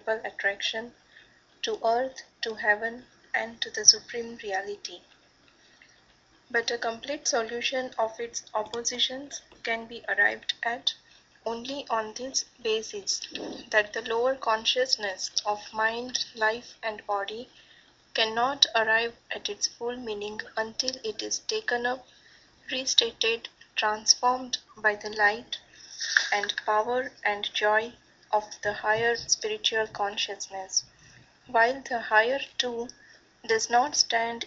multiple attraction to earth, to heaven, and to the supreme reality. But a complete solution of its oppositions can be arrived at only on this basis, that the lower consciousness of mind, life, and body cannot arrive at its full meaning until it is taken up, restated, transformed by the light and power and joy of the higher spiritual consciousness, while the higher too does not stand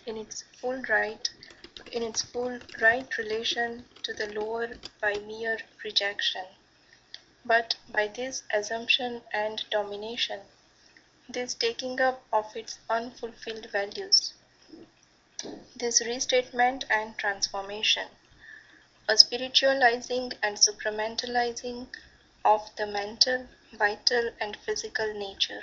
in its full right relation to the lower by mere rejection, but by this assumption and domination, this taking up of its unfulfilled values, this restatement and transformation, a spiritualizing and supramentalizing of the mental, vital, and physical nature.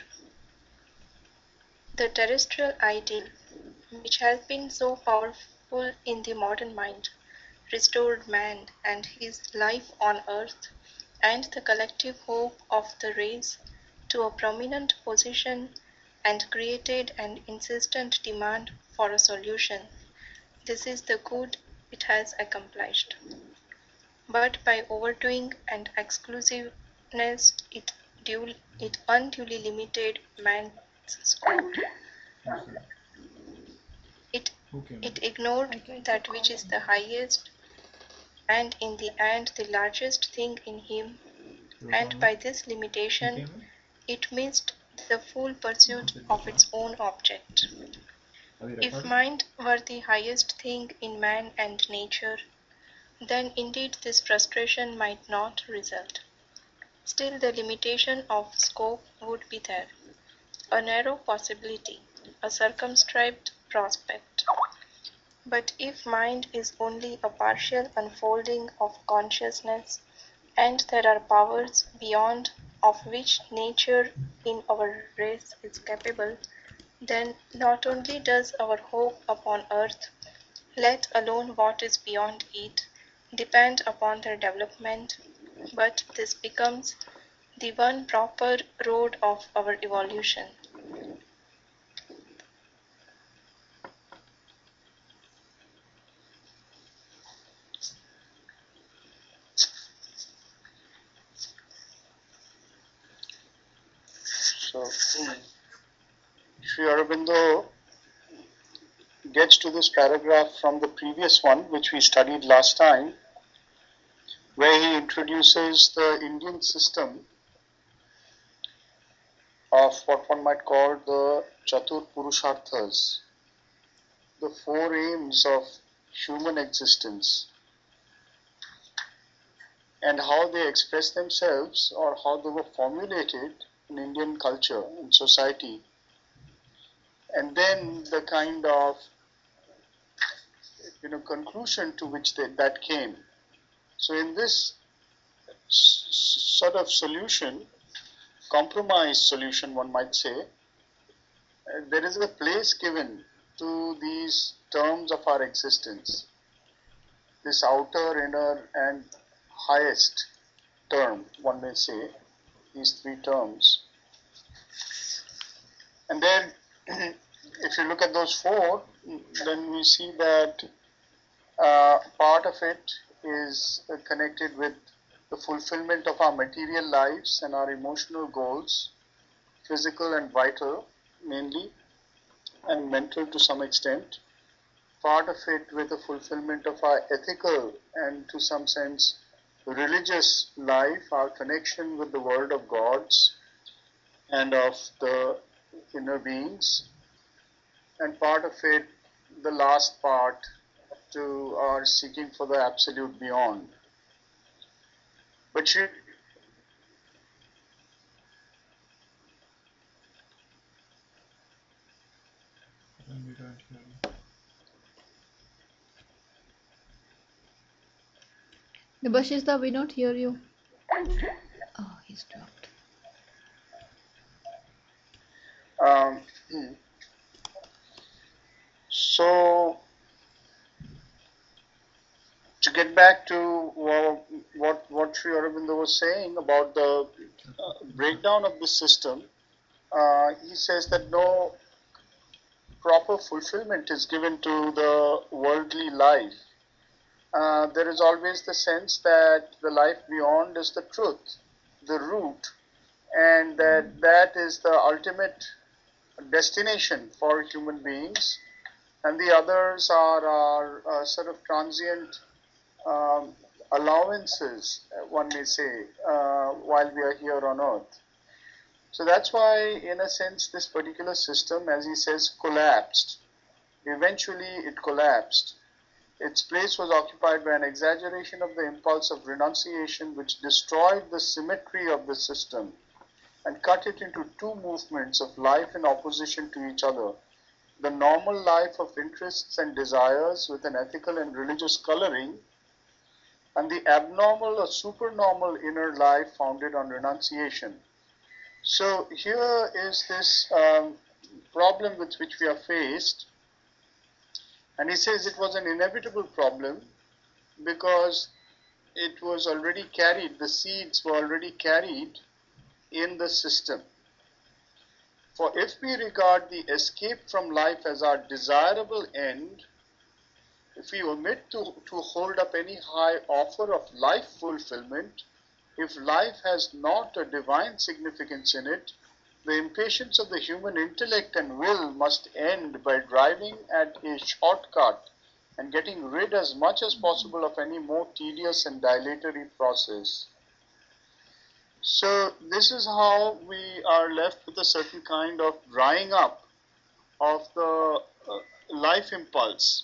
The terrestrial ideal, which has been so powerful in the modern mind, restored man and his life on earth, and the collective hope of the race to a prominent position, and created an insistent demand for a solution. This is the good it has accomplished. But by overdoing and exclusiveness, it unduly limited man's scope. It ignored that which is the highest and in the end the largest thing in him, and by this limitation it missed the full pursuit of its own object. If mind were the highest thing in man and nature, then indeed this frustration might not result. Still the limitation of scope would be there, a narrow possibility, a circumscribed prospect. But if mind is only a partial unfolding of consciousness, and there are powers beyond of which nature in our race is capable, then not only does our hope upon earth, let alone what is beyond it, depend upon their development, but this becomes the one proper road of our evolution. So, Sri Aurobindo gets to this paragraph from the previous one, which we studied last time, where he introduces the Indian system of what one might call the Chatur Purusharthas, the four aims of human existence, and how they express themselves or how they were formulated in Indian culture and society, and then the kind of conclusion to which that came. So in this sort of solution, compromise solution one might say, there is a place given to these terms of our existence, this outer, inner and highest term, one may say, these three terms. And then if you look at those four, then we see that part of it is connected with the fulfillment of our material lives and our emotional goals, physical and vital mainly, and mental to some extent. Part of it with the fulfillment of our ethical and to some sense religious life, our connection with the world of gods and of the inner beings, and part of it, the last part, to our seeking for the absolute beyond. But Debashishta, we don't hear you. Oh, he's dropped. So, to get back to what Sri Aurobindo was saying about the breakdown of this system, he says that no proper fulfillment is given to the worldly life. There is always the sense that the life beyond is the truth, the root, and that is the ultimate destination for human beings, and the others are sort of transient um, allowances, one may say, while we are here on earth. So that's why, in a sense, this particular system, as he says, collapsed. Eventually, it collapsed. Its place was occupied by an exaggeration of the impulse of renunciation, which destroyed the symmetry of the system and cut it into two movements of life in opposition to each other: the normal life of interests and desires with an ethical and religious coloring, and the abnormal or supernormal inner life founded on renunciation. So here is this problem with which we are faced, and he says it was an inevitable problem because it was already carried, the seeds were already carried in the system. For if we regard the escape from life as our desirable end, if we omit to hold up any high offer of life fulfillment, if life has not a divine significance in it, the impatience of the human intellect and will must end by driving at a shortcut and getting rid as much as possible of any more tedious and dilatory process. So this is how we are left with a certain kind of drying up of the life impulse,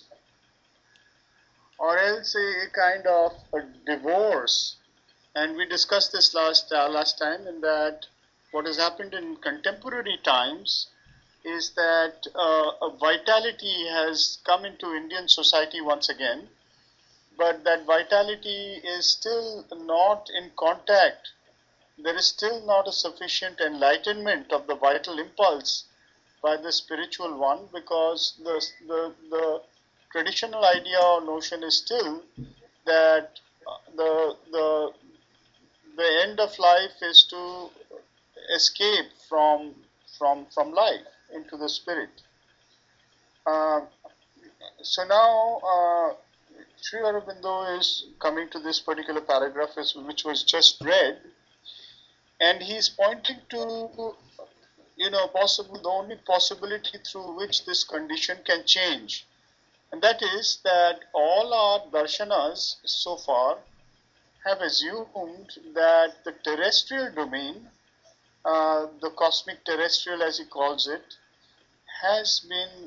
or else a kind of a divorce. And we discussed this last time, in that what has happened in contemporary times is that a vitality has come into Indian society once again, but that vitality is still not in contact. There is still not a sufficient enlightenment of the vital impulse by the spiritual one, because the traditional idea or notion is still that the end of life is to escape from life into the spirit. So now Sri Aurobindo is coming to this particular paragraph which was just read, and he's pointing to the only possibility through which this condition can change, and that is that all our darshanas so far have assumed that the terrestrial domain, the cosmic terrestrial as he calls it, has been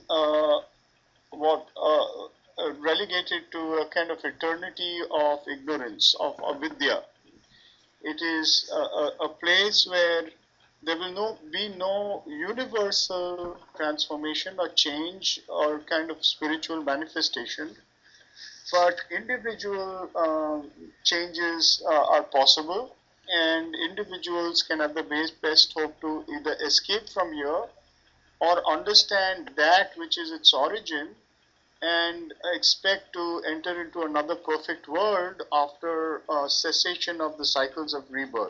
relegated to a kind of eternity of ignorance, of avidya. It is a place where there will be no universal transformation or change or kind of spiritual manifestation, but individual changes are possible, and individuals can have the best hope to either escape from here or understand that which is its origin and expect to enter into another perfect world after cessation of the cycles of rebirth.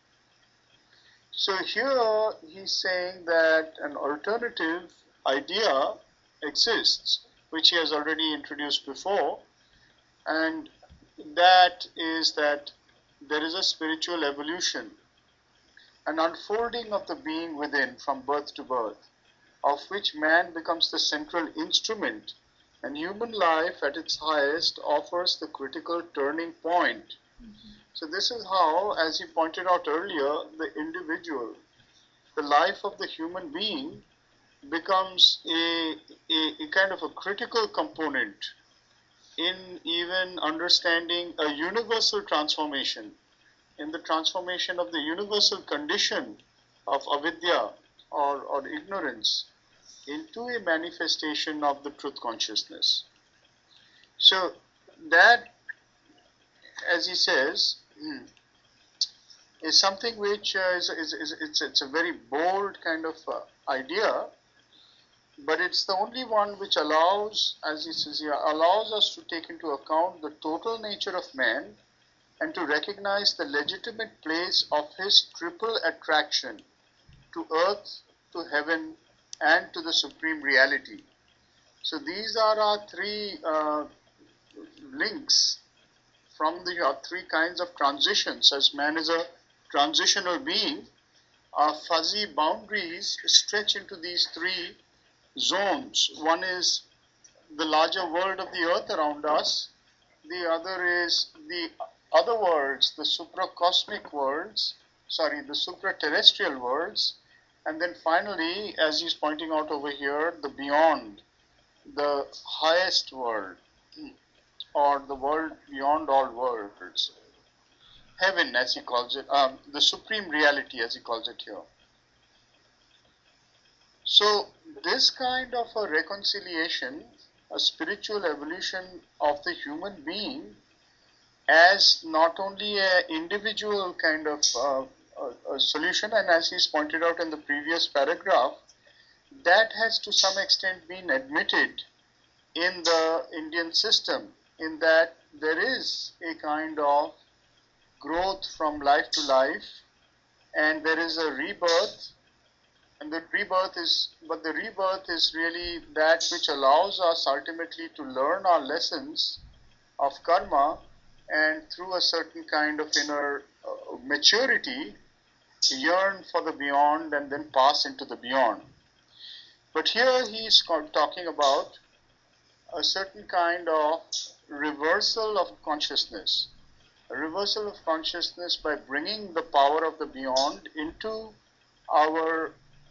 So here he's saying that an alternative idea exists, which he has already introduced before, and that is that there is a spiritual evolution, an unfolding of the being within from birth to birth, of which man becomes the central instrument, and human life at its highest offers the critical turning point. So this is how, as he pointed out earlier, the individual, the life of the human being becomes a kind of a critical component in even understanding a universal transformation, in the transformation of the universal condition of avidya or ignorance into a manifestation of the truth consciousness. So that, as he says, is something which it's a very bold kind of idea, but it's the only one which allows, as he says here, allows us to take into account the total nature of man and to recognize the legitimate place of his triple attraction to earth, to heaven, and to the supreme reality. So these are our three links from the three kinds of transitions. As man is a transitional being, our fuzzy boundaries stretch into these three zones. One is the larger world of the earth around us. The other is the other worlds, the supracosmic worlds, the supra-terrestrial worlds. And then finally, as he's pointing out over here, the beyond, the highest world, or the world beyond all worlds. Heaven, as he calls it, the supreme reality, as he calls it here. So this kind of a reconciliation, a spiritual evolution of the human being as not only an individual kind of a solution, and as he's pointed out in the previous paragraph, that has to some extent been admitted in the Indian system, in that there is a kind of growth from life to life, and there is a rebirth, and the rebirth is really that which allows us ultimately to learn our lessons of karma, and through a certain kind of inner maturity, yearn for the beyond and then pass into the beyond. But here he is talking about a certain kind of reversal of consciousness. A reversal of consciousness by bringing the power of the beyond into our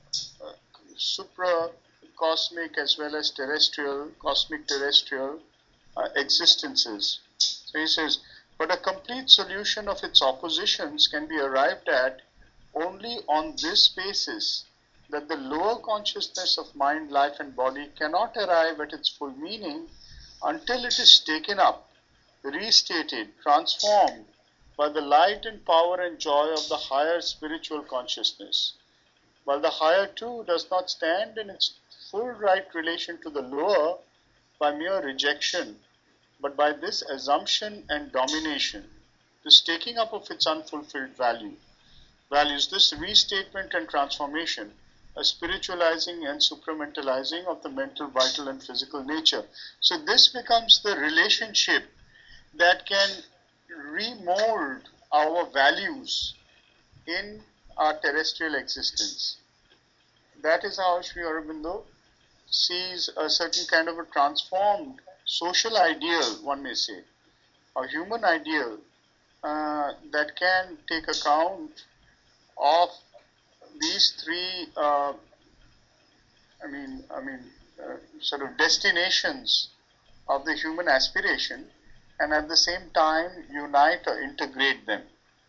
supra-cosmic as well as terrestrial, cosmic terrestrial existences. So he says, but a complete solution of its oppositions can be arrived at only on this basis, that the lower consciousness of mind, life and body cannot arrive at its full meaning until it is taken up, restated, transformed by the light and power and joy of the higher spiritual consciousness. While the higher too does not stand in its full right relation to the lower by mere rejection, but by this assumption and domination, this taking up of its unfulfilled values, this restatement and transformation, a spiritualizing and supramentalizing of the mental, vital and physical nature. So this becomes the relationship that can remold our values in our terrestrial existence. That is how Sri Aurobindo sees a certain kind of a transformed social ideal, one may say, a human ideal that can take account of these three, sort of destinations of the human aspiration, and at the same time unite or integrate them.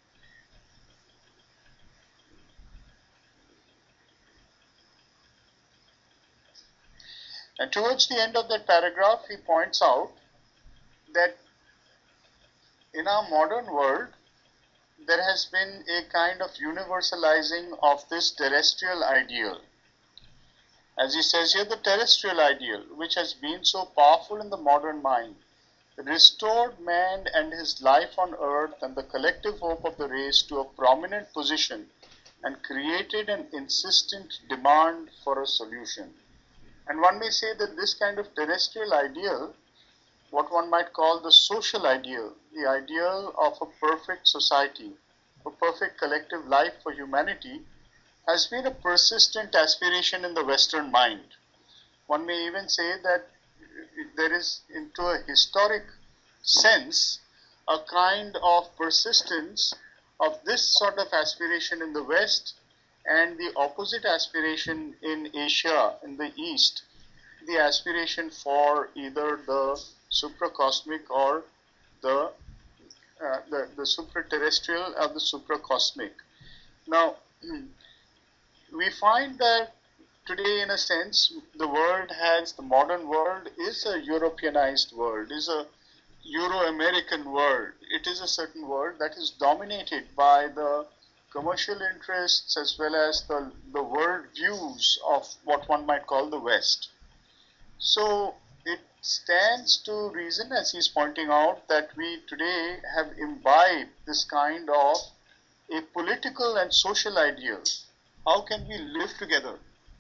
And towards the end of that paragraph, he points out that in our modern world, there has been a kind of universalizing of this terrestrial ideal. As he says here, the terrestrial ideal, which has been so powerful in the modern mind, restored man and his life on earth and the collective hope of the race to a prominent position and created an insistent demand for a solution. And one may say that this kind of terrestrial ideal, what one might call the social ideal, the ideal of a perfect society, a perfect collective life for humanity, has been a persistent aspiration in the Western mind. One may even say that there is, into a historic sense, a kind of persistence of this sort of aspiration in the West, and the opposite aspiration in Asia, in the East, the aspiration for either the supracosmic or the supra-terrestrial or the supracosmic. Now, we find that today, in a sense, the modern world is a Europeanized world, is a Euro-American world. It is a certain world that is dominated by the commercial interests as well as the world views of what one might call the West. So it stands to reason, as he's pointing out, that we today have imbibed this kind of a political and social ideal. How can we live together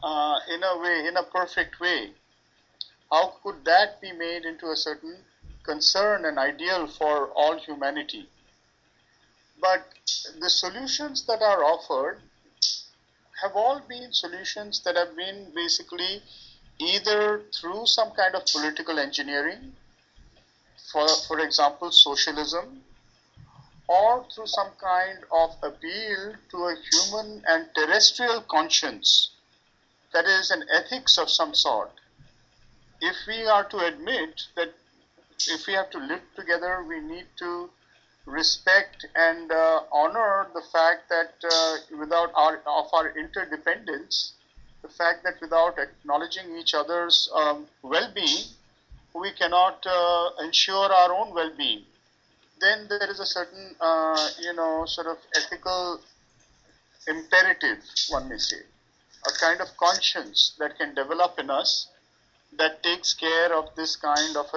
in a way, in a perfect way. How could that be made into a certain concern and ideal for all humanity? But the solutions that are offered have all been solutions that have been basically either through some kind of political engineering, for example, socialism, or through some kind of appeal to a human and terrestrial conscience, that is, an ethics of some sort. If we are to admit that if we have to live together, we need to respect and honor the fact that without our interdependence, the fact that without acknowledging each other's well-being, we cannot ensure our own well-being, then there is a certain, sort of ethical imperative, one may say, a kind of conscience that can develop in us that takes care of this kind of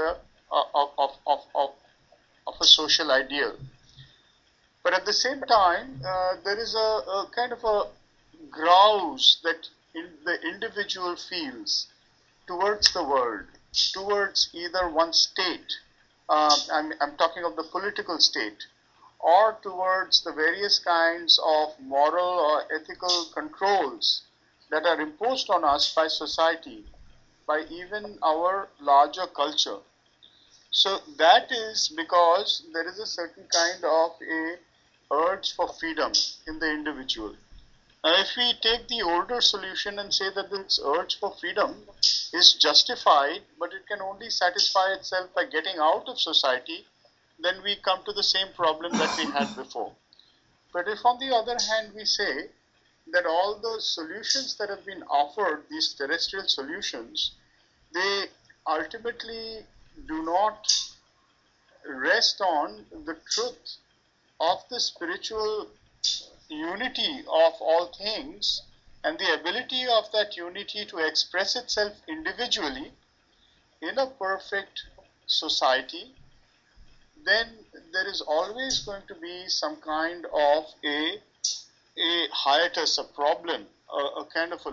a social ideal. But at the same time, there is a kind of a grouse that the individual feels towards the world, towards either one state, I'm talking of the political state, or towards the various kinds of moral or ethical controls that are imposed on us by society, by even our larger culture. So that is because there is a certain kind of a urge for freedom in the individual. If we take the older solution and say that this urge for freedom is justified, but it can only satisfy itself by getting out of society, then we come to the same problem that we had before. But if on the other hand we say that all the solutions that have been offered, these terrestrial solutions, they ultimately do not rest on the truth of the spiritual unity of all things and the ability of that unity to express itself individually in a perfect society, then there is always going to be some kind of a hiatus, a problem, a kind of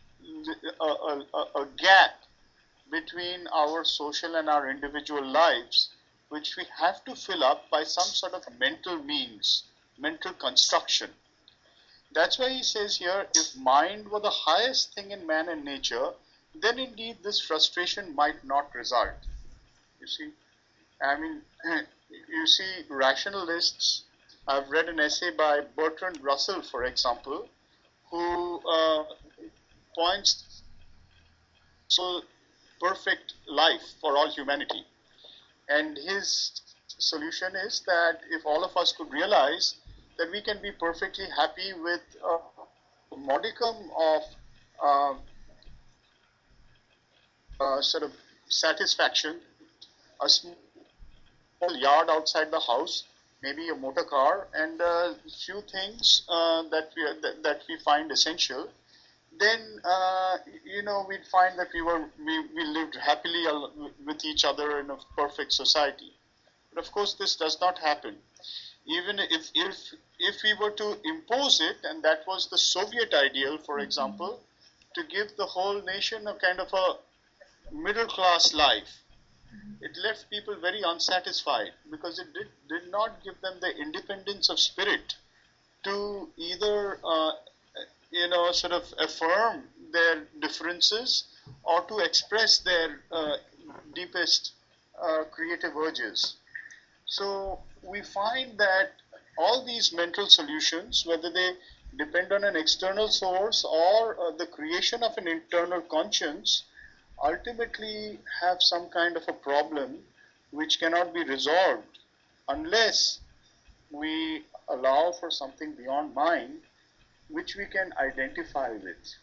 a gap between our social and our individual lives, which we have to fill up by some sort of mental means, mental construction. That's why he says here, if mind were the highest thing in man and nature, then indeed this frustration might not result. You see, I mean, you see, rationalists, I've read an essay by Bertrand Russell, for example, who points to perfect life for all humanity. And his solution is that if all of us could realize that we can be perfectly happy with a modicum of sort of satisfaction, a small yard outside the house, maybe a motor car, and a few things that we find essential, then we'd find that we lived happily with each other in a perfect society. But of course, this does not happen. Even if we were to impose it, and that was the Soviet ideal, for example, to give the whole nation a kind of a middle class life, it left people very unsatisfied because it did not give them the independence of spirit to either sort of affirm their differences or to express their deepest creative urges. So we find that all these mental solutions, whether they depend on an external source or the creation of an internal conscience, ultimately have some kind of a problem which cannot be resolved unless we allow for something beyond mind which we can identify with.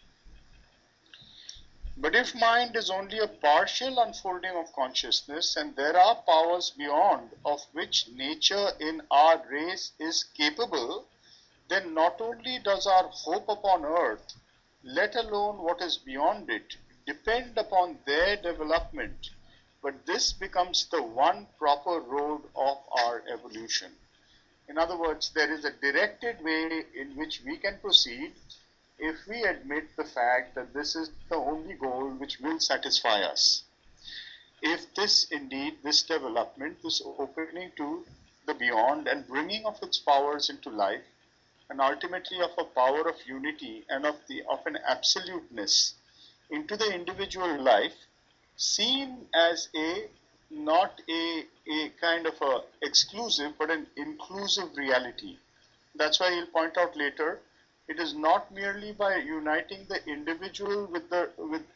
But if mind is only a partial unfolding of consciousness and there are powers beyond of which nature in our race is capable, then not only does our hope upon earth, let alone what is beyond it, depend upon their development, but this becomes the one proper road of our evolution. In other words, there is a directed way in which we can proceed, if we admit the fact that this is the only goal which will satisfy us. If this indeed, this development, this opening to the beyond and bringing of its powers into life, and ultimately of a power of unity and of an absoluteness into the individual life, seen as not a kind of a exclusive but an inclusive reality. That's why he'll point out later, it is not merely by uniting the individual with the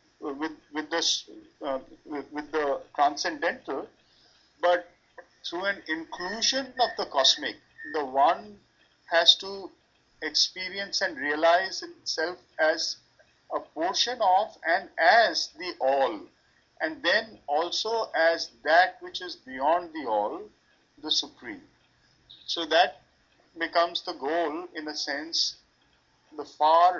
transcendental, but through an inclusion of the cosmic. The one has to experience and realize itself as a portion of and as the all, and then also as that which is beyond the all, the supreme. So that becomes the goal, in a sense, the far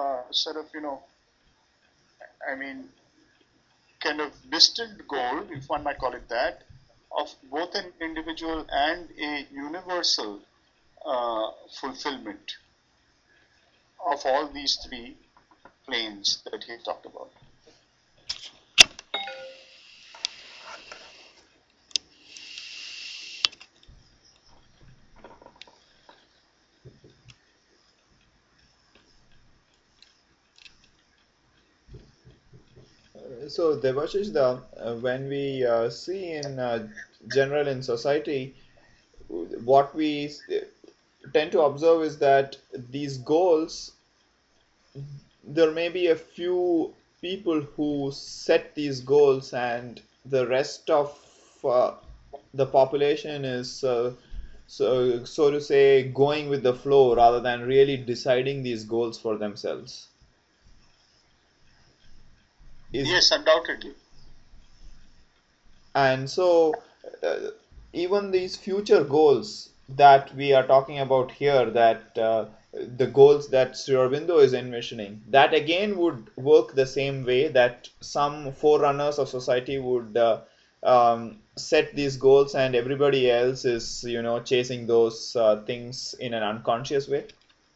kind of distant goal, if one might call it that, of both an individual and a universal fulfillment of all these three planes that he talked about. So Debashish, when we see in general in society, what we tend to observe is that these goals, there may be a few people who set these goals, and the rest of the population is so to say going with the flow rather than really deciding these goals for themselves. Yes, undoubtedly. And so even these future goals that we are talking about here, that the goals that Sri Aurobindo is envisioning, that again would work the same way, that some forerunners of society would set these goals and everybody else is, chasing those things in an unconscious way.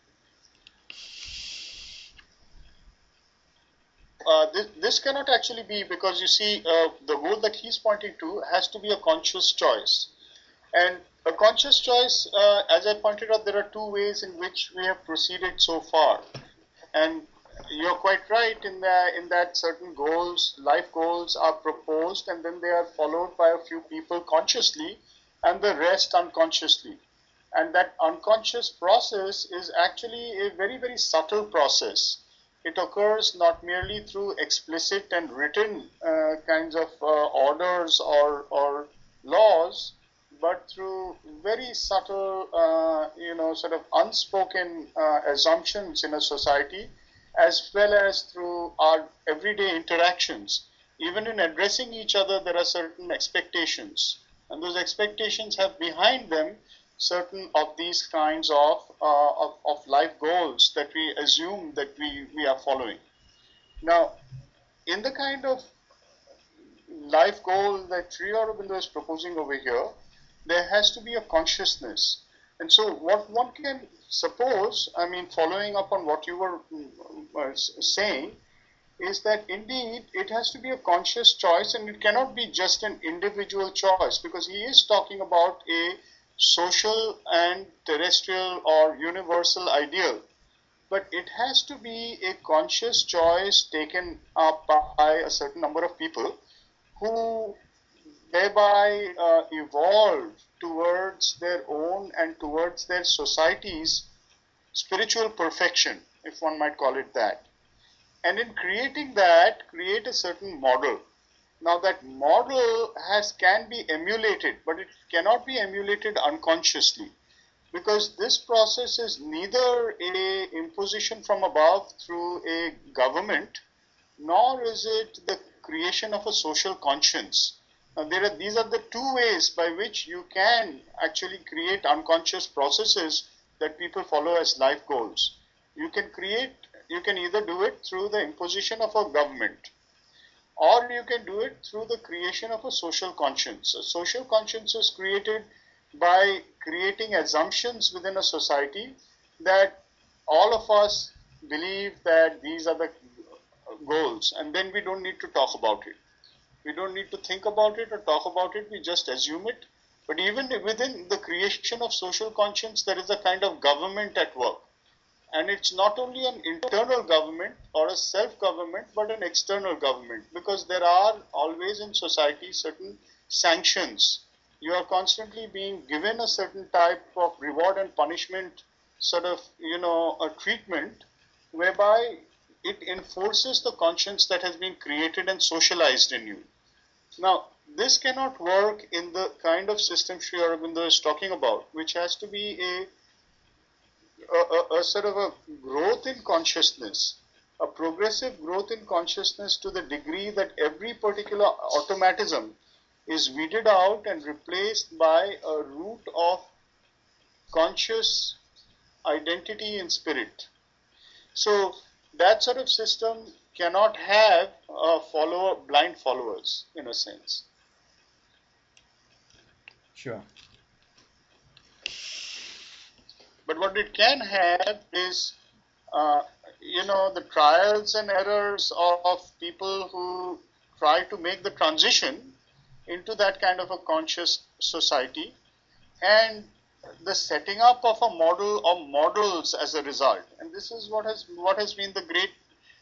This cannot actually be, because you see, the goal that he's pointing to has to be a conscious choice. And a conscious choice, as I pointed out, there are two ways in which we have proceeded so far. And you're quite right in that certain goals, life goals, are proposed and then they are followed by a few people consciously and the rest unconsciously. And that unconscious process is actually a very, very subtle process. It occurs not merely through explicit and written kinds of orders or laws, but through very subtle, sort of unspoken assumptions in a society, as well as through our everyday interactions. Even in addressing each other, there are certain expectations, and those expectations have behind them certain of these kinds of life goals that we assume that we are following. Now, in the kind of life goal that Sri Aurobindo is proposing over here, there has to be a consciousness. And so what one can suppose, following up on what you were saying, is that indeed it has to be a conscious choice, and it cannot be just an individual choice, because he is talking about a social and terrestrial or universal ideal. But it has to be a conscious choice taken up by a certain number of people who thereby evolve towards their own and towards their society's spiritual perfection, if one might call it that. And in creating that, create a certain model. Now that model can be emulated, but it cannot be emulated unconsciously, because this process is neither an imposition from above through a government, nor is it the creation of a social conscience. Now these are the two ways by which you can actually create unconscious processes that people follow as life goals. You can either do it through the imposition of a government, or you can do it through the creation of a social conscience. A social conscience is created by creating assumptions within a society that all of us believe that these are the goals, and then we don't need to talk about it. We don't need to think about it or talk about it, we just assume it. But even within the creation of social conscience, there is a kind of government at work. And it's not only an internal government or a self-government, but an external government, because there are always in society certain sanctions. You are constantly being given a certain type of reward and punishment sort of, a treatment whereby it enforces the conscience that has been created and socialized in you. Now, this cannot work in the kind of system Sri Aurobindo is talking about, which has to be a sort of a growth in consciousness, a progressive growth in consciousness to the degree that every particular automatism is weeded out and replaced by a root of conscious identity in spirit. So that sort of system cannot have blind followers, in a sense. Sure. But what it can have is, the trials and errors of people who try to make the transition into that kind of a conscious society, and the setting up of a model or models as a result. And this is what has been the great,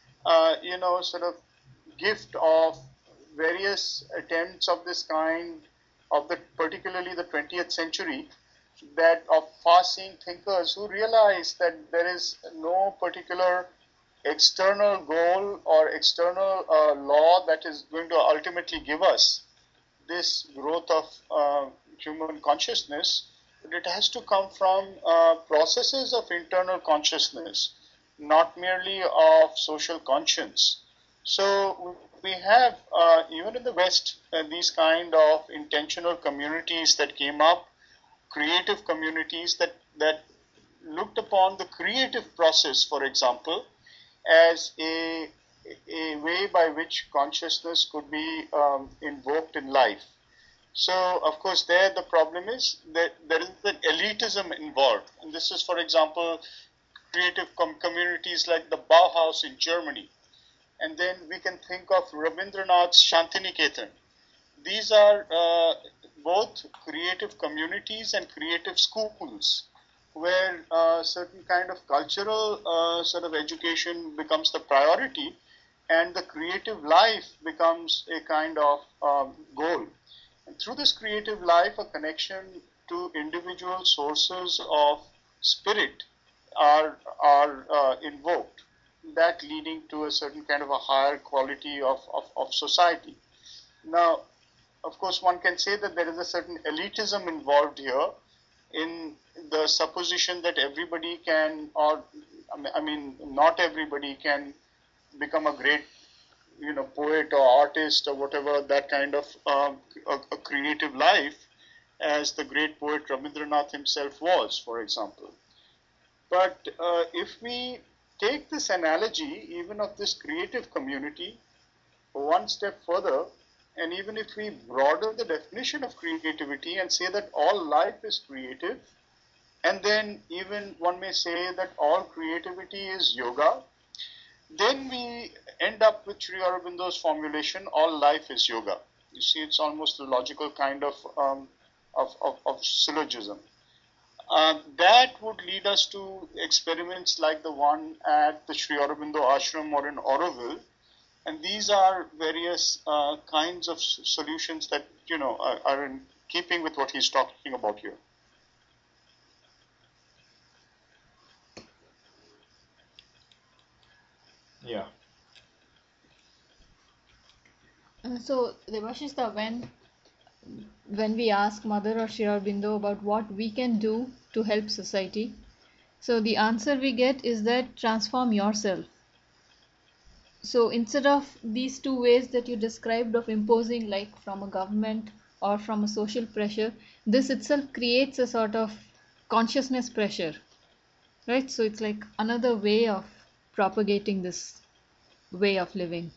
sort of gift of various attempts of this kind, particularly the 20th century, that of far-seeing thinkers who realize that there is no particular external goal or external law that is going to ultimately give us this growth of human consciousness, but it has to come from processes of internal consciousness, not merely of social conscience. So we have, even in the West, these kind of intentional communities that came up, creative communities that looked upon the creative process, for example, as a way by which consciousness could be invoked in life. So, of course, there the problem is that there is an elitism involved. And this is, for example, creative communities like the Bauhaus in Germany. And then we can think of Rabindranath's Shantiniketan. These are both creative communities and creative schools where certain kind of cultural sort of education becomes the priority, and the creative life becomes a kind of goal. And through this creative life, a connection to individual sources of spirit are invoked, that leading to a certain kind of a higher quality of society. Now, of course, one can say that there is a certain elitism involved here in the supposition that everybody can, or I mean, not everybody can become a great, poet or artist or whatever, that kind of a creative life, as the great poet Rabindranath himself was, for example. But if we take this analogy, even of this creative community, one step further, and even if we broaden the definition of creativity and say that all life is creative, and then even one may say that all creativity is yoga, then we end up with Sri Aurobindo's formulation, all life is yoga. You see, it's almost a logical kind of syllogism. That would lead us to experiments like the one at the Sri Aurobindo Ashram or in Auroville. And these are various kinds of solutions that, are in keeping with what he's talking about here. Yeah. So, Debashista, when we ask Mother or Sri Aurobindo about what we can do to help society, so the answer we get is that transform yourself. So instead of these two ways that you described of imposing, like from a government or from a social pressure, this itself creates a sort of consciousness pressure, right? So it's like another way of propagating this way of living.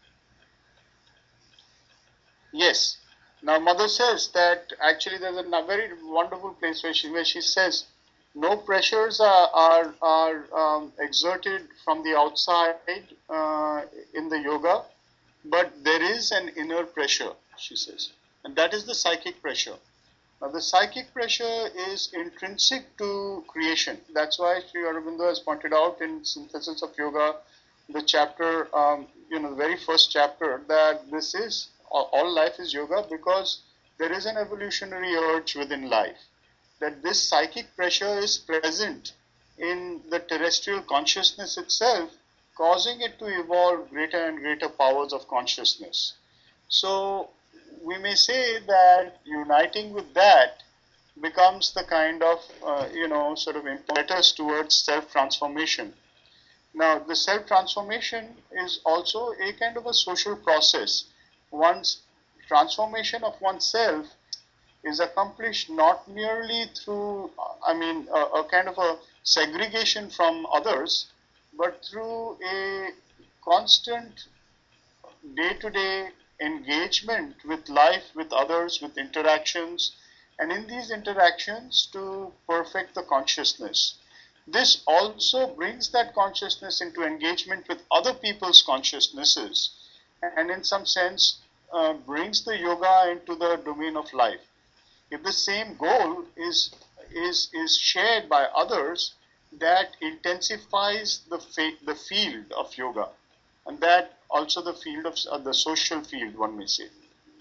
Yes. Now, Mother says that actually there's a very wonderful place where she says No pressures are exerted from the outside in the yoga, but there is an inner pressure, she says, and that is the psychic pressure. Now, the psychic pressure is intrinsic to creation. That's why Sri Aurobindo has pointed out in Synthesis of Yoga, the chapter, the very first chapter, that this is all life is yoga because there is an evolutionary urge within life. That this psychic pressure is present in the terrestrial consciousness itself, causing it to evolve greater and greater powers of consciousness. So we may say that uniting with that becomes the kind of, sort of impetus towards self-transformation. Now, the self-transformation is also a kind of a social process. One's transformation of oneself is accomplished not merely through, a kind of a segregation from others, but through a constant day-to-day engagement with life, with others, with interactions, and in these interactions to perfect the consciousness. This also brings that consciousness into engagement with other people's consciousnesses, and in some sense brings the yoga into the domain of life. If the same goal is shared by others, that intensifies the field of yoga, and that also the field of the social field, one may say.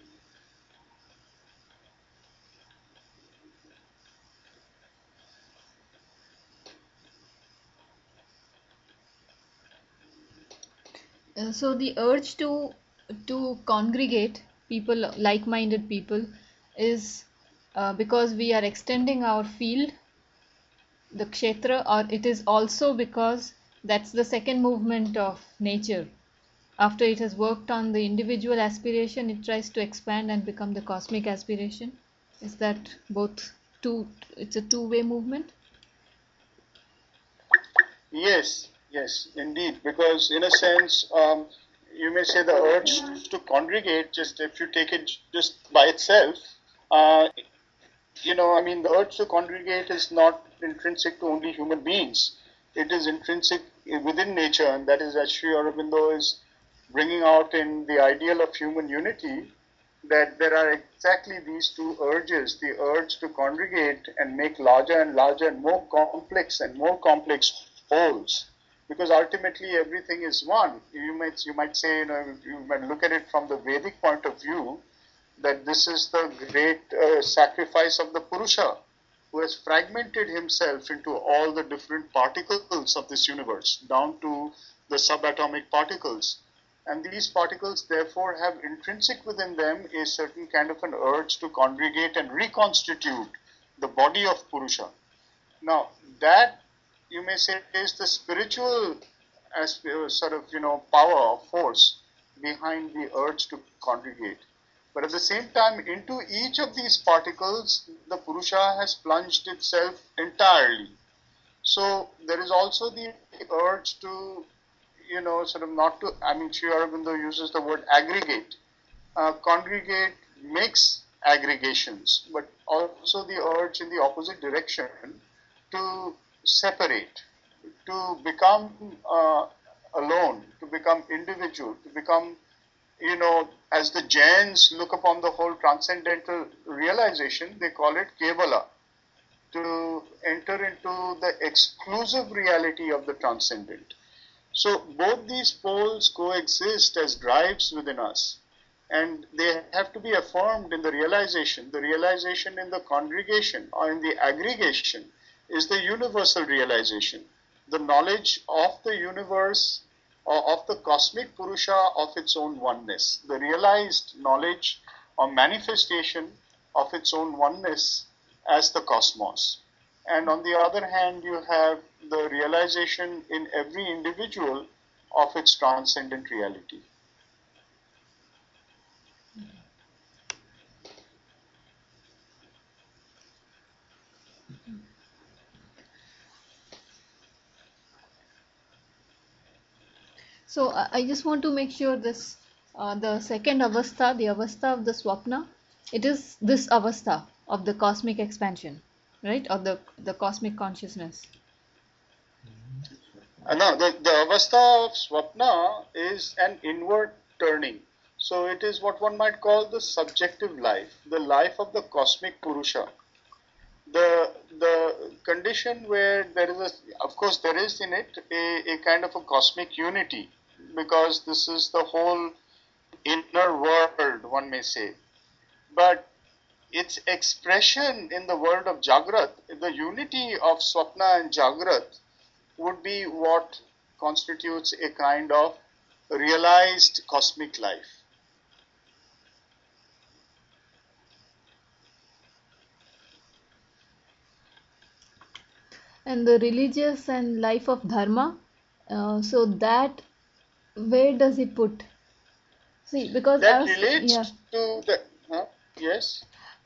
So the urge to congregate people, like-minded people, is because we are extending our field, the kshetra, or it is also because that's the second movement of nature. After it has worked on the individual aspiration, it tries to expand and become the cosmic aspiration. Is that both two? It's a two-way movement? Yes, indeed. Because in a sense, you may say the urge to congregate, just if you take it just by itself, the urge to congregate is not intrinsic to only human beings. It is intrinsic within nature, and that is, as Sri Aurobindo is bringing out in the ideal of human unity, that there are exactly these two urges, the urge to congregate and make larger and larger and more complex wholes, because ultimately everything is one. You might say, you might look at it from the Vedic point of view, that this is the great sacrifice of the Purusha, who has fragmented himself into all the different particles of this universe, down to the subatomic particles. And these particles therefore have intrinsic within them a certain kind of an urge to congregate and reconstitute the body of Purusha. Now, that, you may say, is the spiritual power or force behind the urge to congregate. But at the same time, into each of these particles, the Purusha has plunged itself entirely. So there is also the urge to, not to, Sri Aurobindo uses the word aggregate. Congregate makes aggregations, but also the urge in the opposite direction to separate, to become alone, to become individual, to become, as the Jains look upon the whole transcendental realization, they call it Kevala, to enter into the exclusive reality of the transcendent. So both these poles coexist as drives within us, and they have to be affirmed in the realization. The realization in the congregation or in the aggregation is the universal realization, the knowledge of the universe or of the cosmic Purusha of its own oneness, the realized knowledge or manifestation of its own oneness as the cosmos. And on the other hand, you have the realization in every individual of its transcendent reality. So I just want to make sure this, the second avastha, the avastha of the swapna, it is this avastha of the cosmic expansion. right? Or the cosmic consciousness. No, the avastha of swapna is an inward turning. So it is what one might call the subjective life, the life of the cosmic Purusha. The condition where there is of course there is in it a kind of a cosmic unity, because this is the whole inner world, one may say. But its expression in the world of Jagrat, the unity of Swapna and Jagrat, would be what constitutes a kind of realized cosmic life. And the religious and life of dharma, so that, where does it put? See, because that relates to the yes.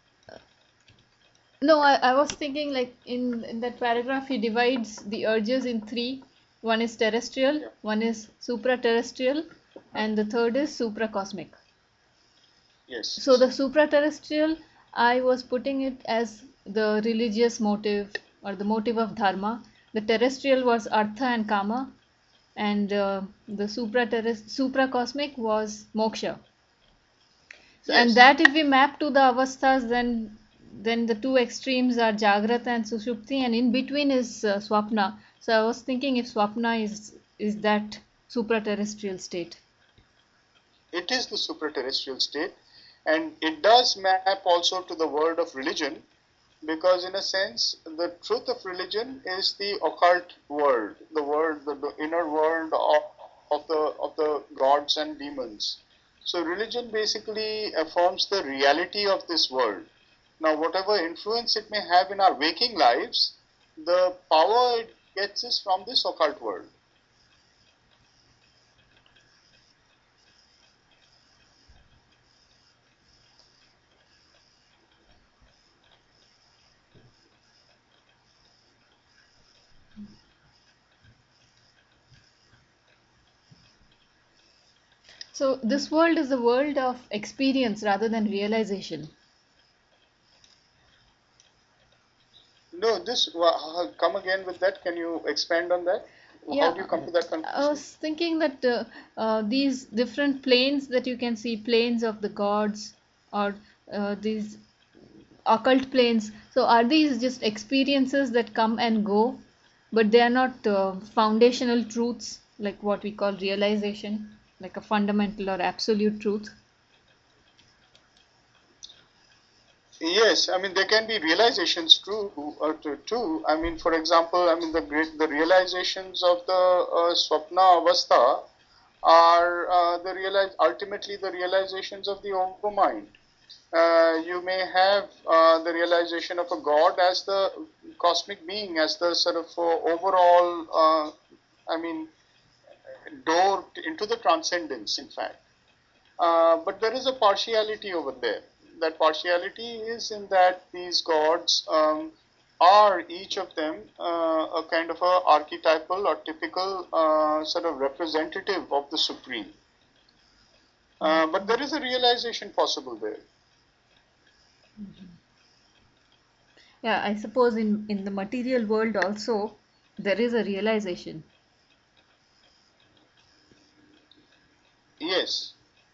No, I was thinking like in that paragraph he divides the urges in three. One is terrestrial, one is supra-terrestrial, and the third is supra-cosmic. Yes. So the supra-terrestrial, I was putting it as the religious motive or the motive of dharma. The terrestrial was artha and kama, and the supra-cosmic was moksha. So, yes. And that if we map to the avasthas, then the two extremes are Jagrata and Sushupti, and in between is Swapna. So I was thinking if Swapna is that supra-terrestrial state. It is the supra-terrestrial state, and it does map also to the world of religion, because in a sense the truth of religion is the occult world, the inner world of the gods and demons. So religion basically affirms the reality of this world. Now, whatever influence it may have in our waking lives, the power it gets is from this occult world. So this world is a world of experience rather than realization. No, this come again with that. Can you expand on that? Yeah, how do you come to that conclusion? I was thinking that these different planes that you can see, planes of the gods or these occult planes, so are these just experiences that come and go, but they are not foundational truths like what we call realization, like a fundamental or absolute truth? Yes, I mean there can be realizations too. I mean, for example, I mean the realizations of the Swapna Avastha are ultimately the realizations of the overmind. You may have the realization of a god as the cosmic being, as the sort of overall, I mean, door into the transcendence, in fact. But there is a partiality over there. That partiality is in that these gods are each of them a kind of a archetypal or typical sort of representative of the Supreme. But there is a realization possible there. Yeah, I suppose in the material world also there is a realization. Yes.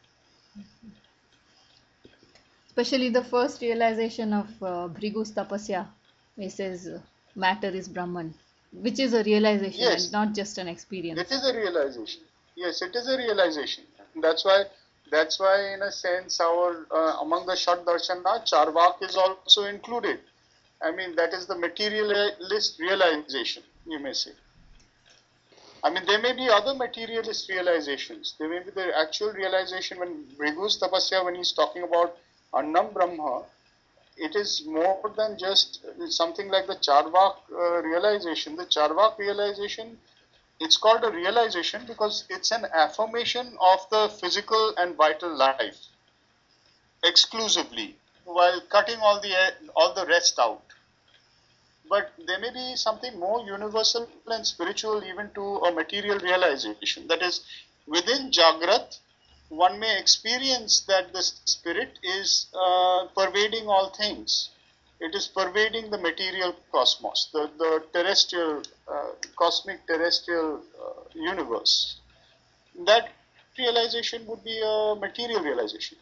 Especially the first realization of Bhrigu's Tapasya, he says matter is Brahman, which is a realization Yes. and not just an experience. It is a realization. Yes, it is a realization. That's why in a sense our among the Shat Darshana, Charvak is also included. I mean, that is the materialist realization, you may say. I mean, there may be other materialist realizations. There may be the actual realization when Bhrigu's Tapasya, when he's talking about Annam Brahma, it is more than just something like the Charvak realization. The Charvak realization, it's called a realization because it's an affirmation of the physical and vital life exclusively, while cutting all the rest out. But there may be something more universal and spiritual even to a material realization. That is, within Jagrat, one may experience that the spirit is pervading all things. It is pervading the material cosmos, the terrestrial, cosmic terrestrial universe. That realization would be a material realization.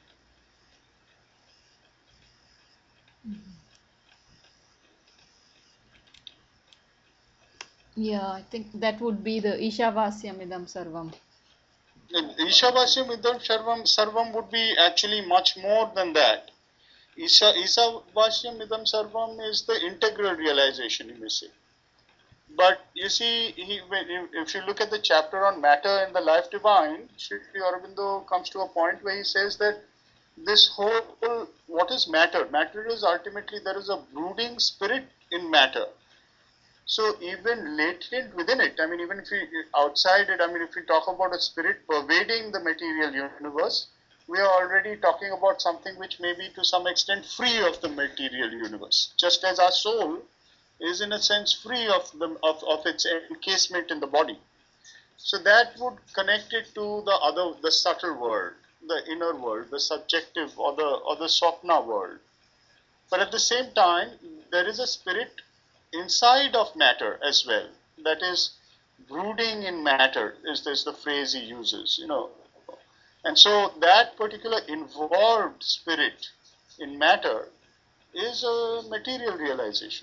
Yeah, I think that would be the Ishavasya Idam Sarvam. Ishavasya Idam Sarvam would be actually much more than that. Ishavasya Idam Sarvam is the integral realization, you may say. But you see, if you look at the chapter on matter and the life divine, Sri Aurobindo comes to a point where he says that this whole, what is matter? Matter is ultimately, there is a brooding spirit in matter. So even latent within it, I mean, even if we outside it, I mean, if we talk about a spirit pervading the material universe, we are already talking about something which may be to some extent free of the material universe. Just as our soul is in a sense free of its encasement in the body. So that would connect it to the subtle world, the inner world, the subjective or the swapna world. But at the same time, there is a spirit inside of matter as well, that is brooding in matter, is the phrase he uses, you know. And so that particular involved spirit in matter is a material realization.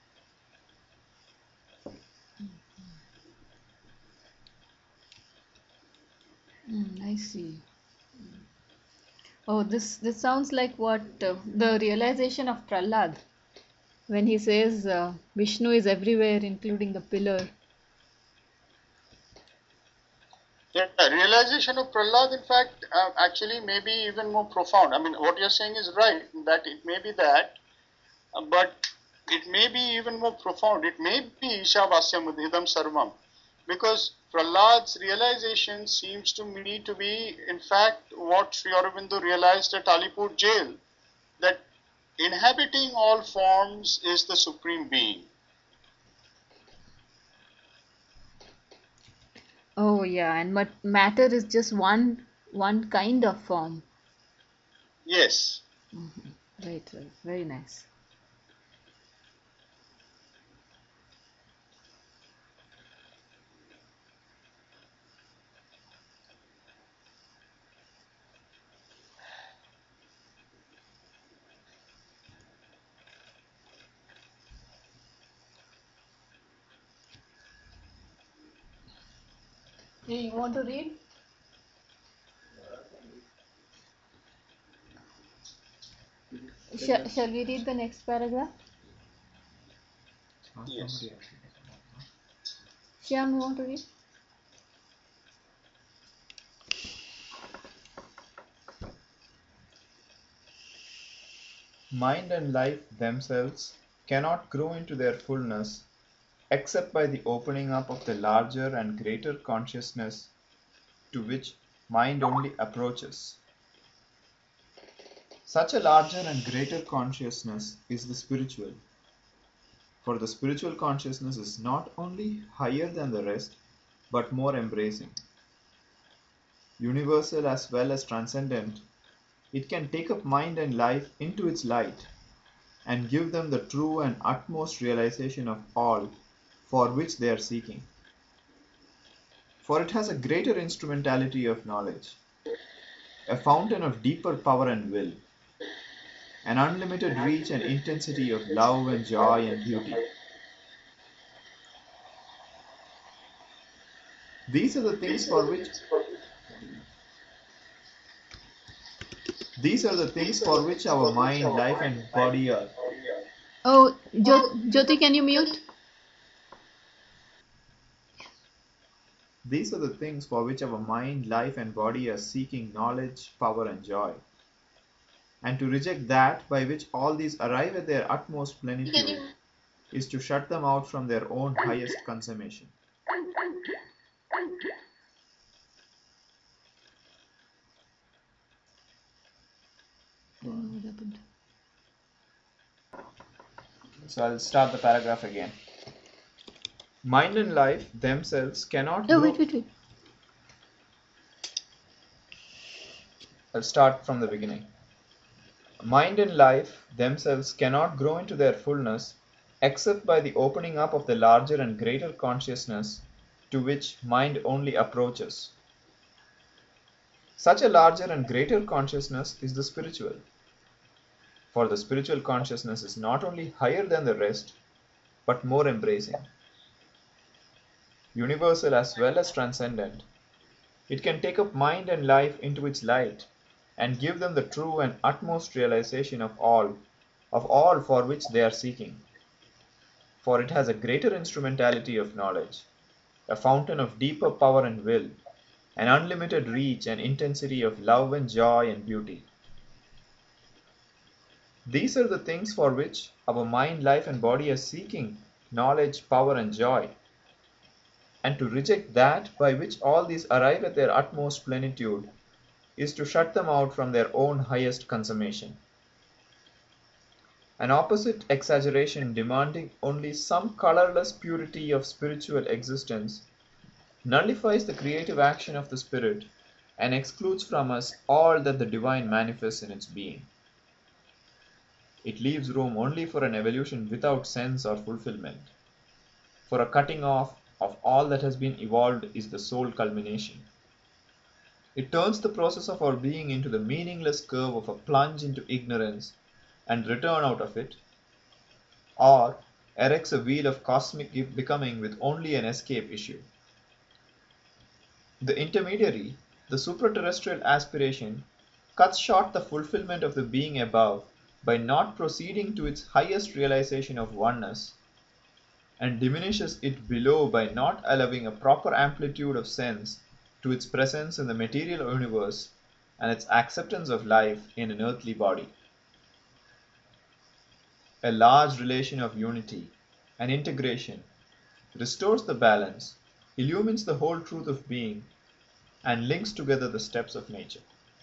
I see. Oh, this sounds like what the realization of Prahlad when he says Vishnu is everywhere, including the pillar. Yeah, realization of Prahlad, in fact, actually may be even more profound. I mean, what you're saying is right, that it may be that, but it may be even more profound. It may be Ishavasya Idam Sarvam, because Prahlad's realization seems to me to be, in fact, what Sri Aurobindo realized at Alipur jail, that inhabiting all forms is the Supreme Being. Oh yeah, and matter is just one kind of form. Yes. Right, very nice. You want to read? Shall we read the next paragraph? Yes. Shyam, you want to read? Mind and life themselves cannot grow into their fullness except by the opening up of the larger and greater consciousness to which mind only approaches. Such a larger and greater consciousness is the spiritual. For the spiritual consciousness is not only higher than the rest, but more embracing. Universal as well as transcendent, it can take up mind and life into its light and give them the true and utmost realization of all for which they are seeking. For it has a greater instrumentality of knowledge, a fountain of deeper power and will, an unlimited reach and intensity of love and joy and beauty. These are the things for which our mind, life and body are. Oh, Jyoti, can you mute? These are the things for which our mind, life and body are seeking knowledge, power and joy. And to reject that by which all these arrive at their utmost plenitude is to shut them out from their own highest consummation. What happened? So I'll start the paragraph again. Mind and life themselves cannot No, grow. wait. I'll start from the beginning. mind and life themselves cannot grow into their fullness except by the opening up of the larger and greater consciousness to which mind only approaches. Such a larger and greater consciousness is the spiritual. For the spiritual consciousness is not only higher than the rest, but more embracing. Universal as well as transcendent, it can take up mind and life into its light and give them the true and utmost realization of all for which they are seeking. For it has a greater instrumentality of knowledge, a fountain of deeper power and will, an unlimited reach and intensity of love and joy and beauty. These are the things for which our mind, life and body are seeking knowledge, power and joy. And to reject that by which all these arrive at their utmost plenitude is to shut them out from their own highest consummation. An opposite exaggeration demanding only some colorless purity of spiritual existence nullifies the creative action of the spirit and excludes from us all that the divine manifests in its being. It leaves room only for an evolution without sense or fulfillment. For a cutting off of all that has been evolved is the sole culmination. It turns the process of our being into the meaningless curve of a plunge into ignorance and return out of it, or erects a wheel of cosmic becoming with only an escape issue. The intermediary, the supraterrestrial aspiration, cuts short the fulfillment of the being above by not proceeding to its highest realization of oneness, and diminishes it below by not allowing a proper amplitude of sense to its presence in the material universe and its acceptance of life in an earthly body. A large relation of unity and integration restores the balance, illumines the whole truth of being, and links together the steps of nature.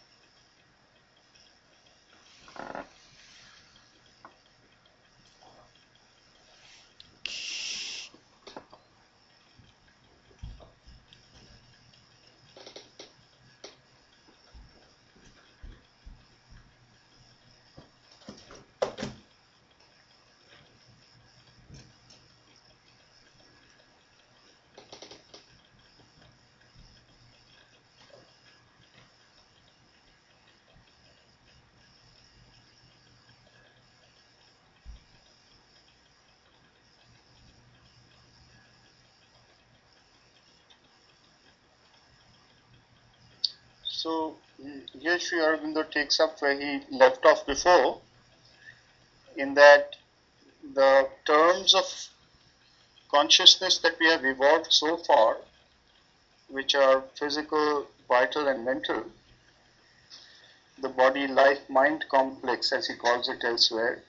So here Sri Aurobindo takes up where he left off before, in that the terms of consciousness that we have evolved so far, which are physical, vital and mental, the body, life, mind complex as he calls it elsewhere,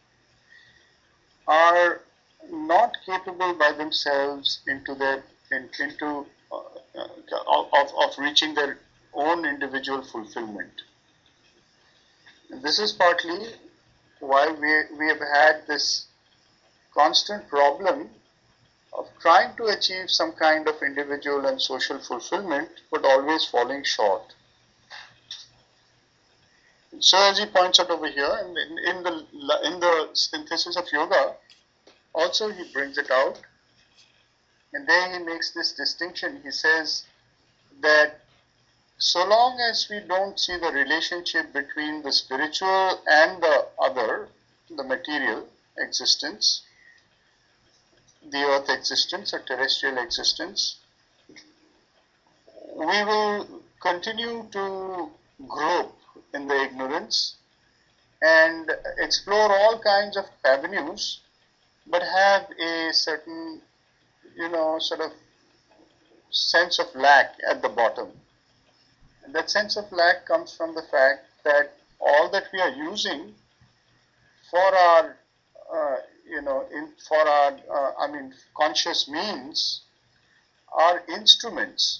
are not capable by themselves of reaching their own individual fulfillment. And this is partly why we have had this constant problem of trying to achieve some kind of individual and social fulfillment, but always falling short. So as he points out over here, in the synthesis of yoga, also he brings it out, and there he makes this distinction. He says that so long as we don't see the relationship between the spiritual and the other, the material existence, the earth existence or terrestrial existence, we will continue to grope in the ignorance and explore all kinds of avenues, but have a certain, sort of sense of lack at the bottom. And that sense of lack comes from the fact that all that we are using for our, conscious means are instruments,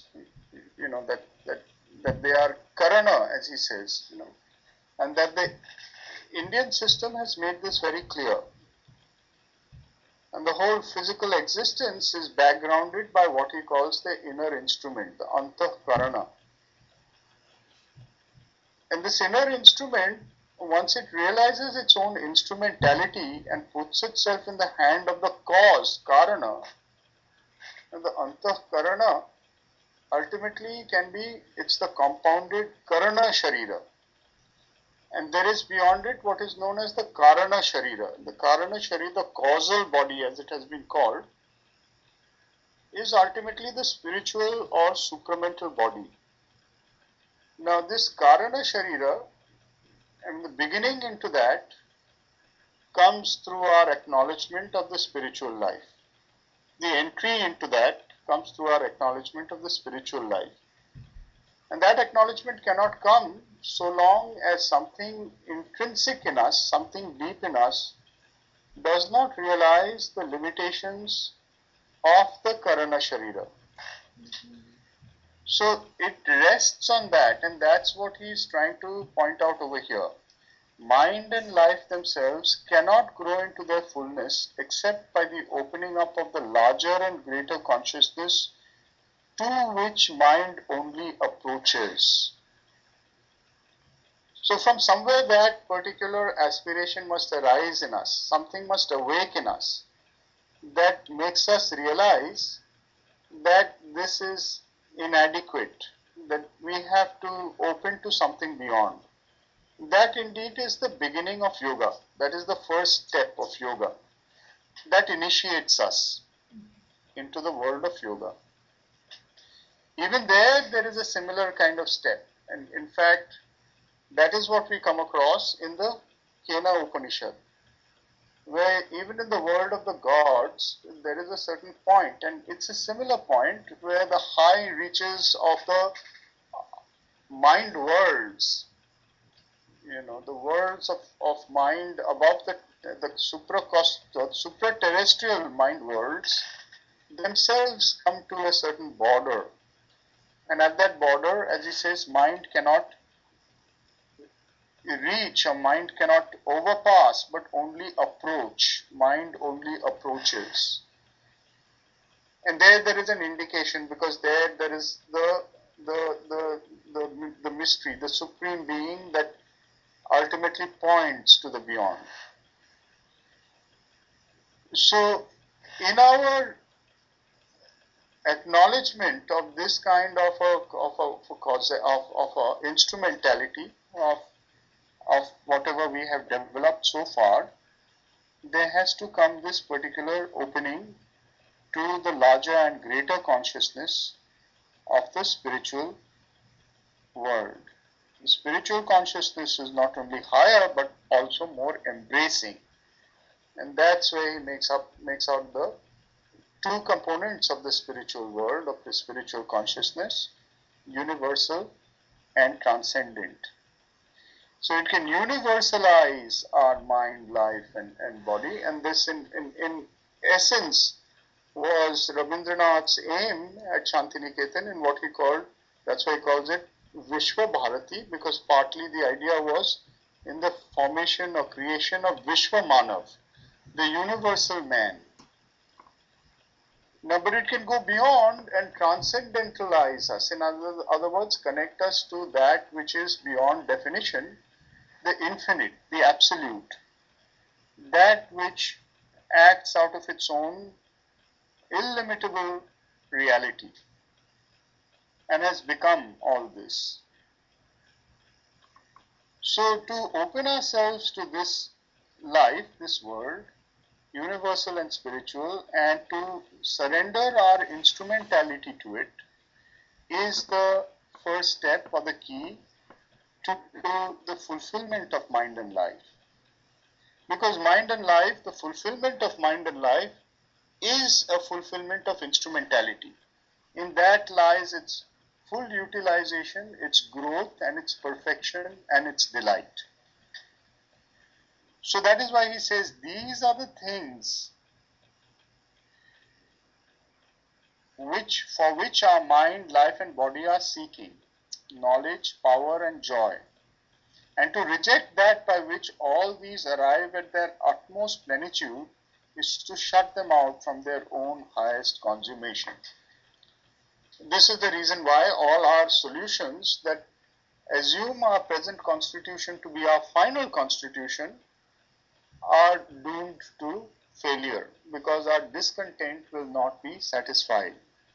that they are karana, as he says, and that the Indian system has made this very clear. And the whole physical existence is backgrounded by what he calls the inner instrument, the antah karana. And this inner instrument once it realizes its own instrumentality and puts itself in the hand of the cause, Karana, and the Antahkarana ultimately it's the compounded Karana Sharira. And there is beyond it what is known as the Karana Sharira. The Karana Sharira, the causal body as it has been called, is ultimately the spiritual or supramental body. Now this Karana Sharira, and the beginning into that, comes through our acknowledgement of the spiritual life. The entry into that comes through our acknowledgement of the spiritual life. And that acknowledgement cannot come so long as something intrinsic in us, something deep in us, does not realize the limitations of the Karana Sharira. So it rests on that, and that's what he is trying to point out over here. Mind and life themselves cannot grow into their fullness except by the opening up of the larger and greater consciousness to which mind only approaches. So from somewhere that particular aspiration must arise in us, something must awake in us that makes us realize that this is inadequate, that we have to open to something beyond. That indeed is the beginning of yoga. That is the first step of yoga. That initiates us into the world of yoga. Even there is a similar kind of step. And in fact, that is what we come across in the Kena Upanishad, where even in the world of the gods, there is a certain point, and it's a similar point where the high reaches of the mind worlds, the worlds of mind above the supra-terrestrial mind worlds themselves come to a certain border. And at that border, as he says, mind cannot reach, or mind cannot overpass, but only approach. Mind only approaches. And there is an indication, because there is the mystery, the supreme being that ultimately points to the beyond. So in our acknowledgement of this kind of a instrumentality of whatever we have developed so far, there has to come this particular opening to the larger and greater consciousness of the spiritual world. The spiritual consciousness is not only higher but also more embracing, and that's why he makes out the two components of the spiritual world, of the spiritual consciousness: universal and transcendent. So it can universalize our mind, life and body, and this in essence was Rabindranath's aim at Shantiniketan in what he called, that's why he calls it Vishwa Bharati, because partly the idea was in the formation or creation of Vishwa Manav, the universal man. Now, but it can go beyond and transcendentalize us. In other words, connect us to that which is beyond definition, the infinite, the absolute, that which acts out of its own illimitable reality and has become all this. So to open ourselves to this life, this world, universal and spiritual, and to surrender our instrumentality to it is the first step or the key to the fulfillment of mind and life. Because mind and life, the fulfillment of mind and life is a fulfillment of instrumentality. In that lies its full utilization, its growth and its perfection and its delight. So that is why he says these are the things for which our mind, life and body are seeking: knowledge, power and joy. And to reject that by which all these arrive at their utmost plenitude is to shut them out from their own highest consummation. This is the reason why all our solutions that assume our present constitution to be our final constitution are doomed to failure because our discontent will not be satisfied.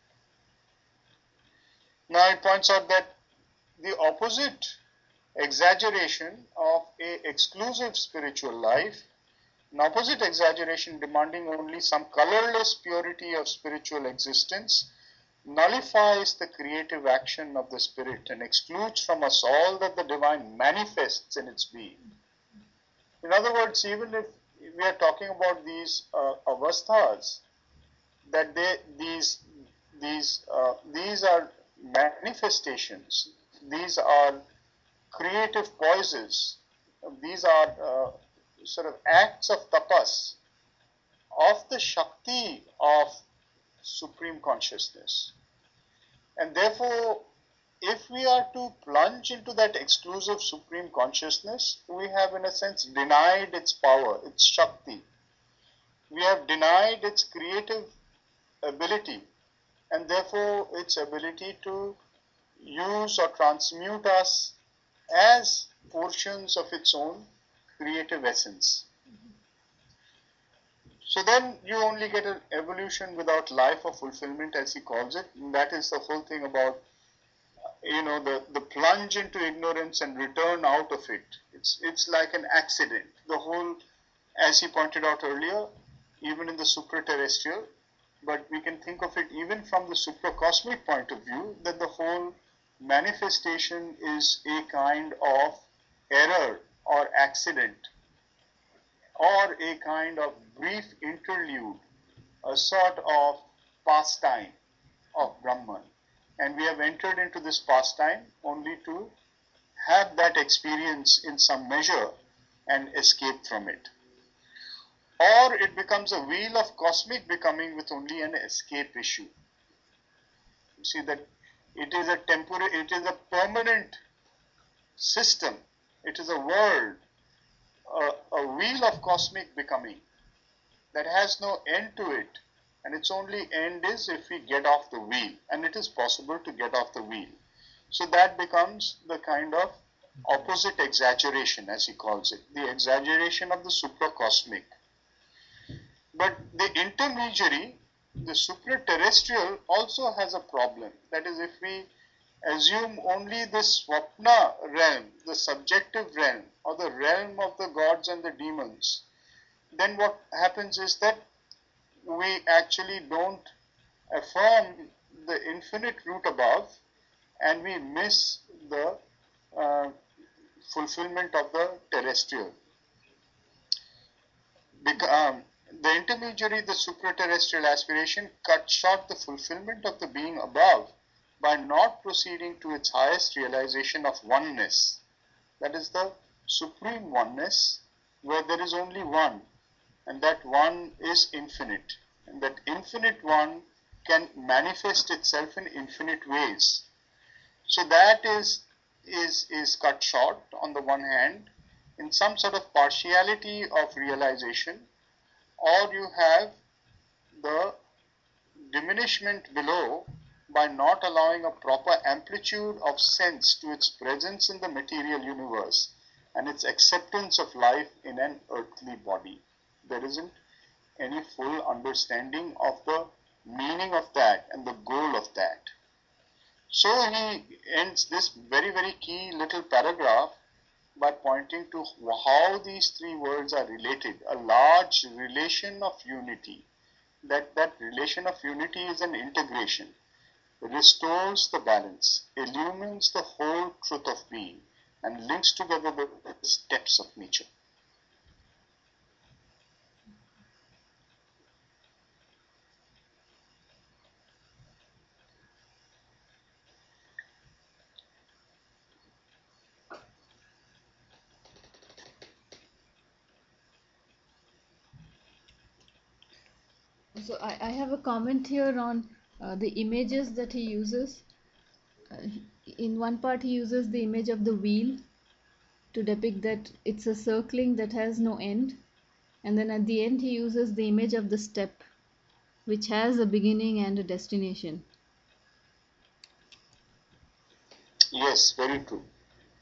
Now it points out that the opposite exaggeration of a exclusive spiritual life, an opposite exaggeration demanding only some colorless purity of spiritual existence, nullifies the creative action of the spirit and excludes from us all that the divine manifests in its being. In other words, even if we are talking about these avasthas, that these are manifestations, these are creative poises, these are sort of acts of tapas of the Shakti of Supreme Consciousness. And therefore, if we are to plunge into that exclusive Supreme Consciousness, we have in a sense denied its power, its Shakti. We have denied its creative ability and therefore its ability to use or transmute us as portions of its own creative essence. So then you only get an evolution without life or fulfillment, as he calls it. And that is the whole thing about, the plunge into ignorance and return out of it. It's like an accident. The whole, as he pointed out earlier, even in the supra-terrestrial, but we can think of it even from the supracosmic point of view, that the whole manifestation is a kind of error or accident, or a kind of brief interlude, a sort of pastime of Brahman. And we have entered into this pastime only to have that experience in some measure and escape from it. Or it becomes a wheel of cosmic becoming with only an escape issue. You see that it is a permanent system, it is a world, a wheel of cosmic becoming that has no end to it, and its only end is if we get off the wheel, and it is possible to get off the wheel. So that becomes the kind of opposite exaggeration, as he calls it, the exaggeration of the supracosmic. But the intermediary, the supra-terrestrial, also has a problem. That is, if we assume only this swapna realm, the subjective realm, or the realm of the gods and the demons, then what happens is that we actually don't affirm the infinite root above, and we miss the fulfillment of the terrestrial. The intermediary, the supra-terrestrial aspiration, cuts short the fulfillment of the being above by not proceeding to its highest realization of oneness. That is the supreme oneness, where there is only one, and that one is infinite. And that infinite one can manifest itself in infinite ways. So that is cut short on the one hand, in some sort of partiality of realization, or you have the diminishment below by not allowing a proper amplitude of sense to its presence in the material universe and its acceptance of life in an earthly body. There isn't any full understanding of the meaning of that and the goal of that. So he ends this very, very key little paragraph by pointing to how these three worlds are related, a large relation of unity. That relation of unity is an integration, restores the balance, illumines the whole truth of being, and links together the steps of nature. So I have a comment here on the images that he uses. In one part he uses the image of the wheel to depict that it's a circling that has no end, and then at the end he uses the image of the step, which has a beginning and a destination. Yes, very true.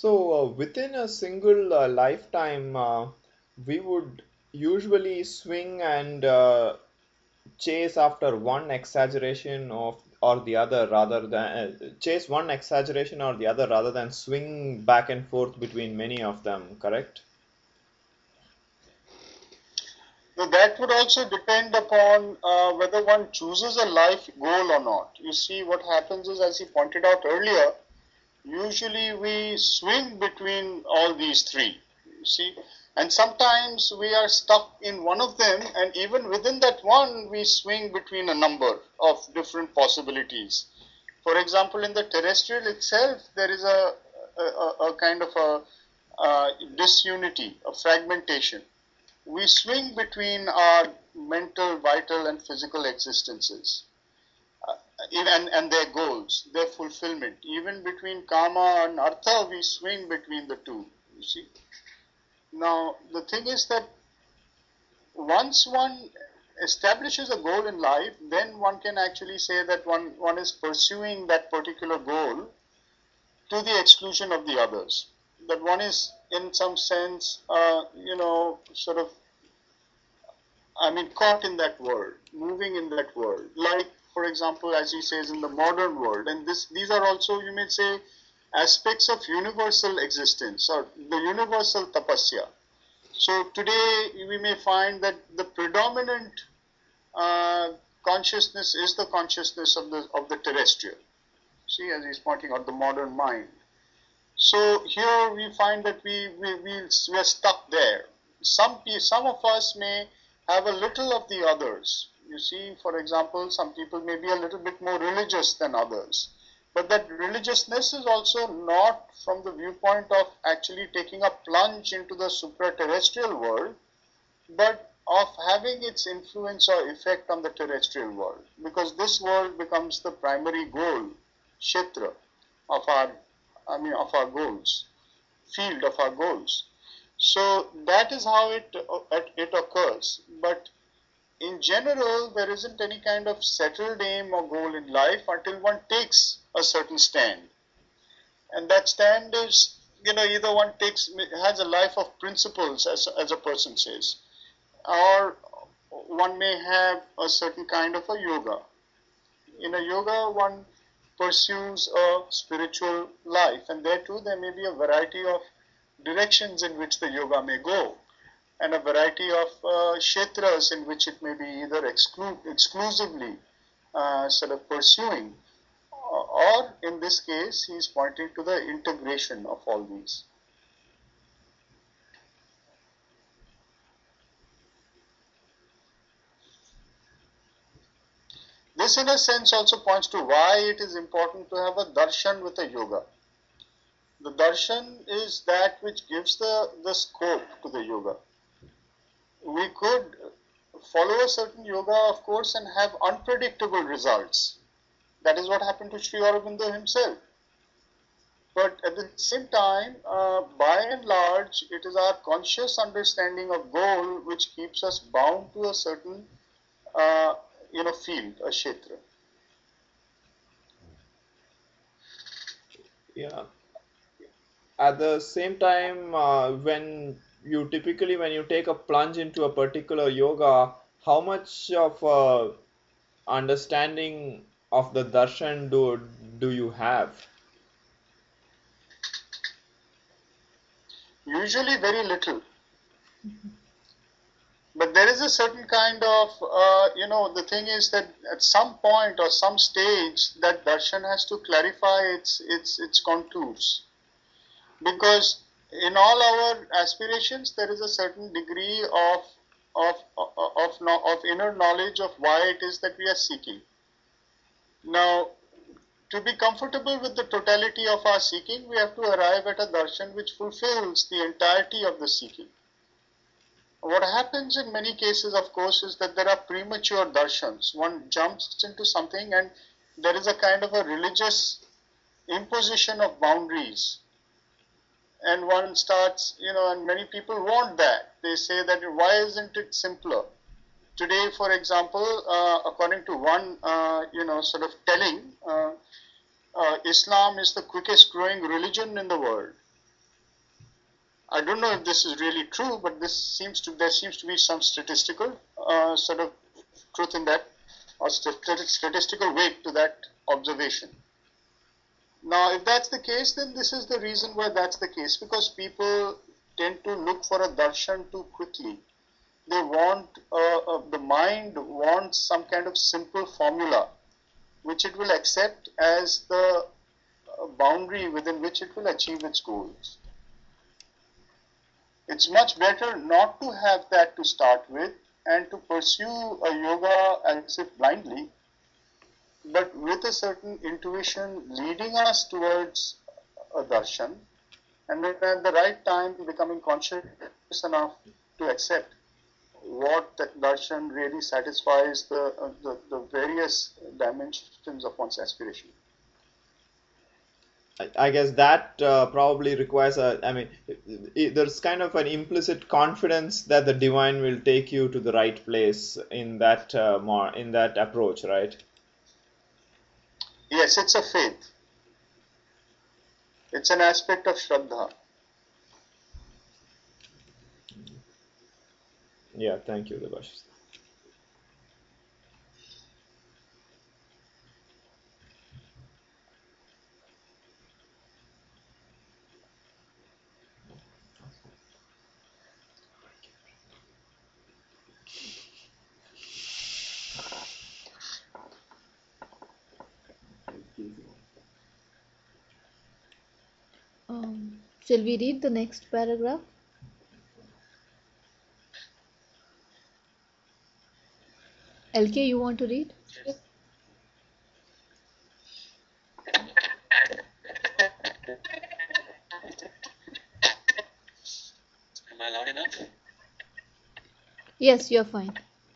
So, within a single lifetime, we would usually swing and chase after one exaggeration of or the other rather than chase one exaggeration or the other rather than swing back and forth between many of them, correct? So that would also depend upon whether one chooses a life goal or not. You see, what happens is, as he pointed out earlier, usually we swing between all these three. You see, and sometimes we are stuck in one of them, and even within that one, we swing between a number of different possibilities. For example, in the terrestrial itself, there is a kind of a disunity, a fragmentation. We swing between our mental, vital, and physical existences and their goals, their fulfillment. Even between karma and artha, we swing between the two, you see. Now, the thing is that once one establishes a goal in life, then one can actually say that one is pursuing that particular goal to the exclusion of the others. That one is, in some sense, sort of, caught in that world, moving in that world. Like, for example, as he says, in the modern world. And these are also, you may say, aspects of universal existence or the universal tapasya. So today we may find that the predominant consciousness is the consciousness of the terrestrial. See, as he's pointing out, the modern mind. So here we find that we are stuck there. Some of us may have a little of the others. You see, for example, some people may be a little bit more religious than others. But that religiousness is also not from the viewpoint of actually taking a plunge into the supra-terrestrial world, but of having its influence or effect on the terrestrial world. Because this world becomes the primary goal, kshetra, of our goals, field of our goals. So that is how it occurs. But in general, there isn't any kind of settled aim or goal in life until one takes a certain stand. And that stand is, either one has a life of principles, as a person says, or one may have a certain kind of a yoga. In a yoga, one pursues a spiritual life, and there too there may be a variety of directions in which the yoga may go, and a variety of kshetras in which it may be either exclusively sort of pursuing, or in this case he is pointing to the integration of all these. This in a sense also points to why it is important to have a darshan with a yoga. The darshan is that which gives the scope to the yoga. We could follow a certain yoga, of course, and have unpredictable results. That is what happened to Sri Aurobindo himself. But at the same time, by and large, it is our conscious understanding of goal which keeps us bound to a certain field, a kshetra. Yeah. At the same time, when you take a plunge into a particular yoga, how much of understanding of the darshan do you have? Usually very little. But there is a certain kind of, the thing is that at some point or some stage, that darshan has to clarify its contours. Because in all our aspirations, there is a certain degree of inner knowledge of why it is that we are seeking. Now, to be comfortable with the totality of our seeking, we have to arrive at a darshan which fulfills the entirety of the seeking. What happens in many cases, of course, is that there are premature darshans. One jumps into something and there is a kind of a religious imposition of boundaries. And one starts, and many people want that. They say that why isn't it simpler? Today, for example, according to one, sort of telling, Islam is the quickest growing religion in the world. I don't know if this is really true, but there seems to be some statistical sort of truth in that, or statistical weight to that observation. Now, if that's the case, then this is the reason why that's the case, because people tend to look for a darshan too quickly. They want, the mind wants some kind of simple formula which it will accept as the boundary within which it will achieve its goals. It's much better not to have that to start with and to pursue a yoga as if blindly, but with a certain intuition leading us towards a darshan, and then at the right time becoming conscious enough to accept what that darshan really satisfies the various dimensions of one's aspiration. I guess that probably requires there's kind of an implicit confidence that the divine will take you to the right place in that approach, right? Yes, it's a faith. It's an aspect of Shraddha. Yeah, thank you, Debashis. Shall we read the next paragraph? LK, you want to read? Yes. Am I loud enough? Yes, you're fine.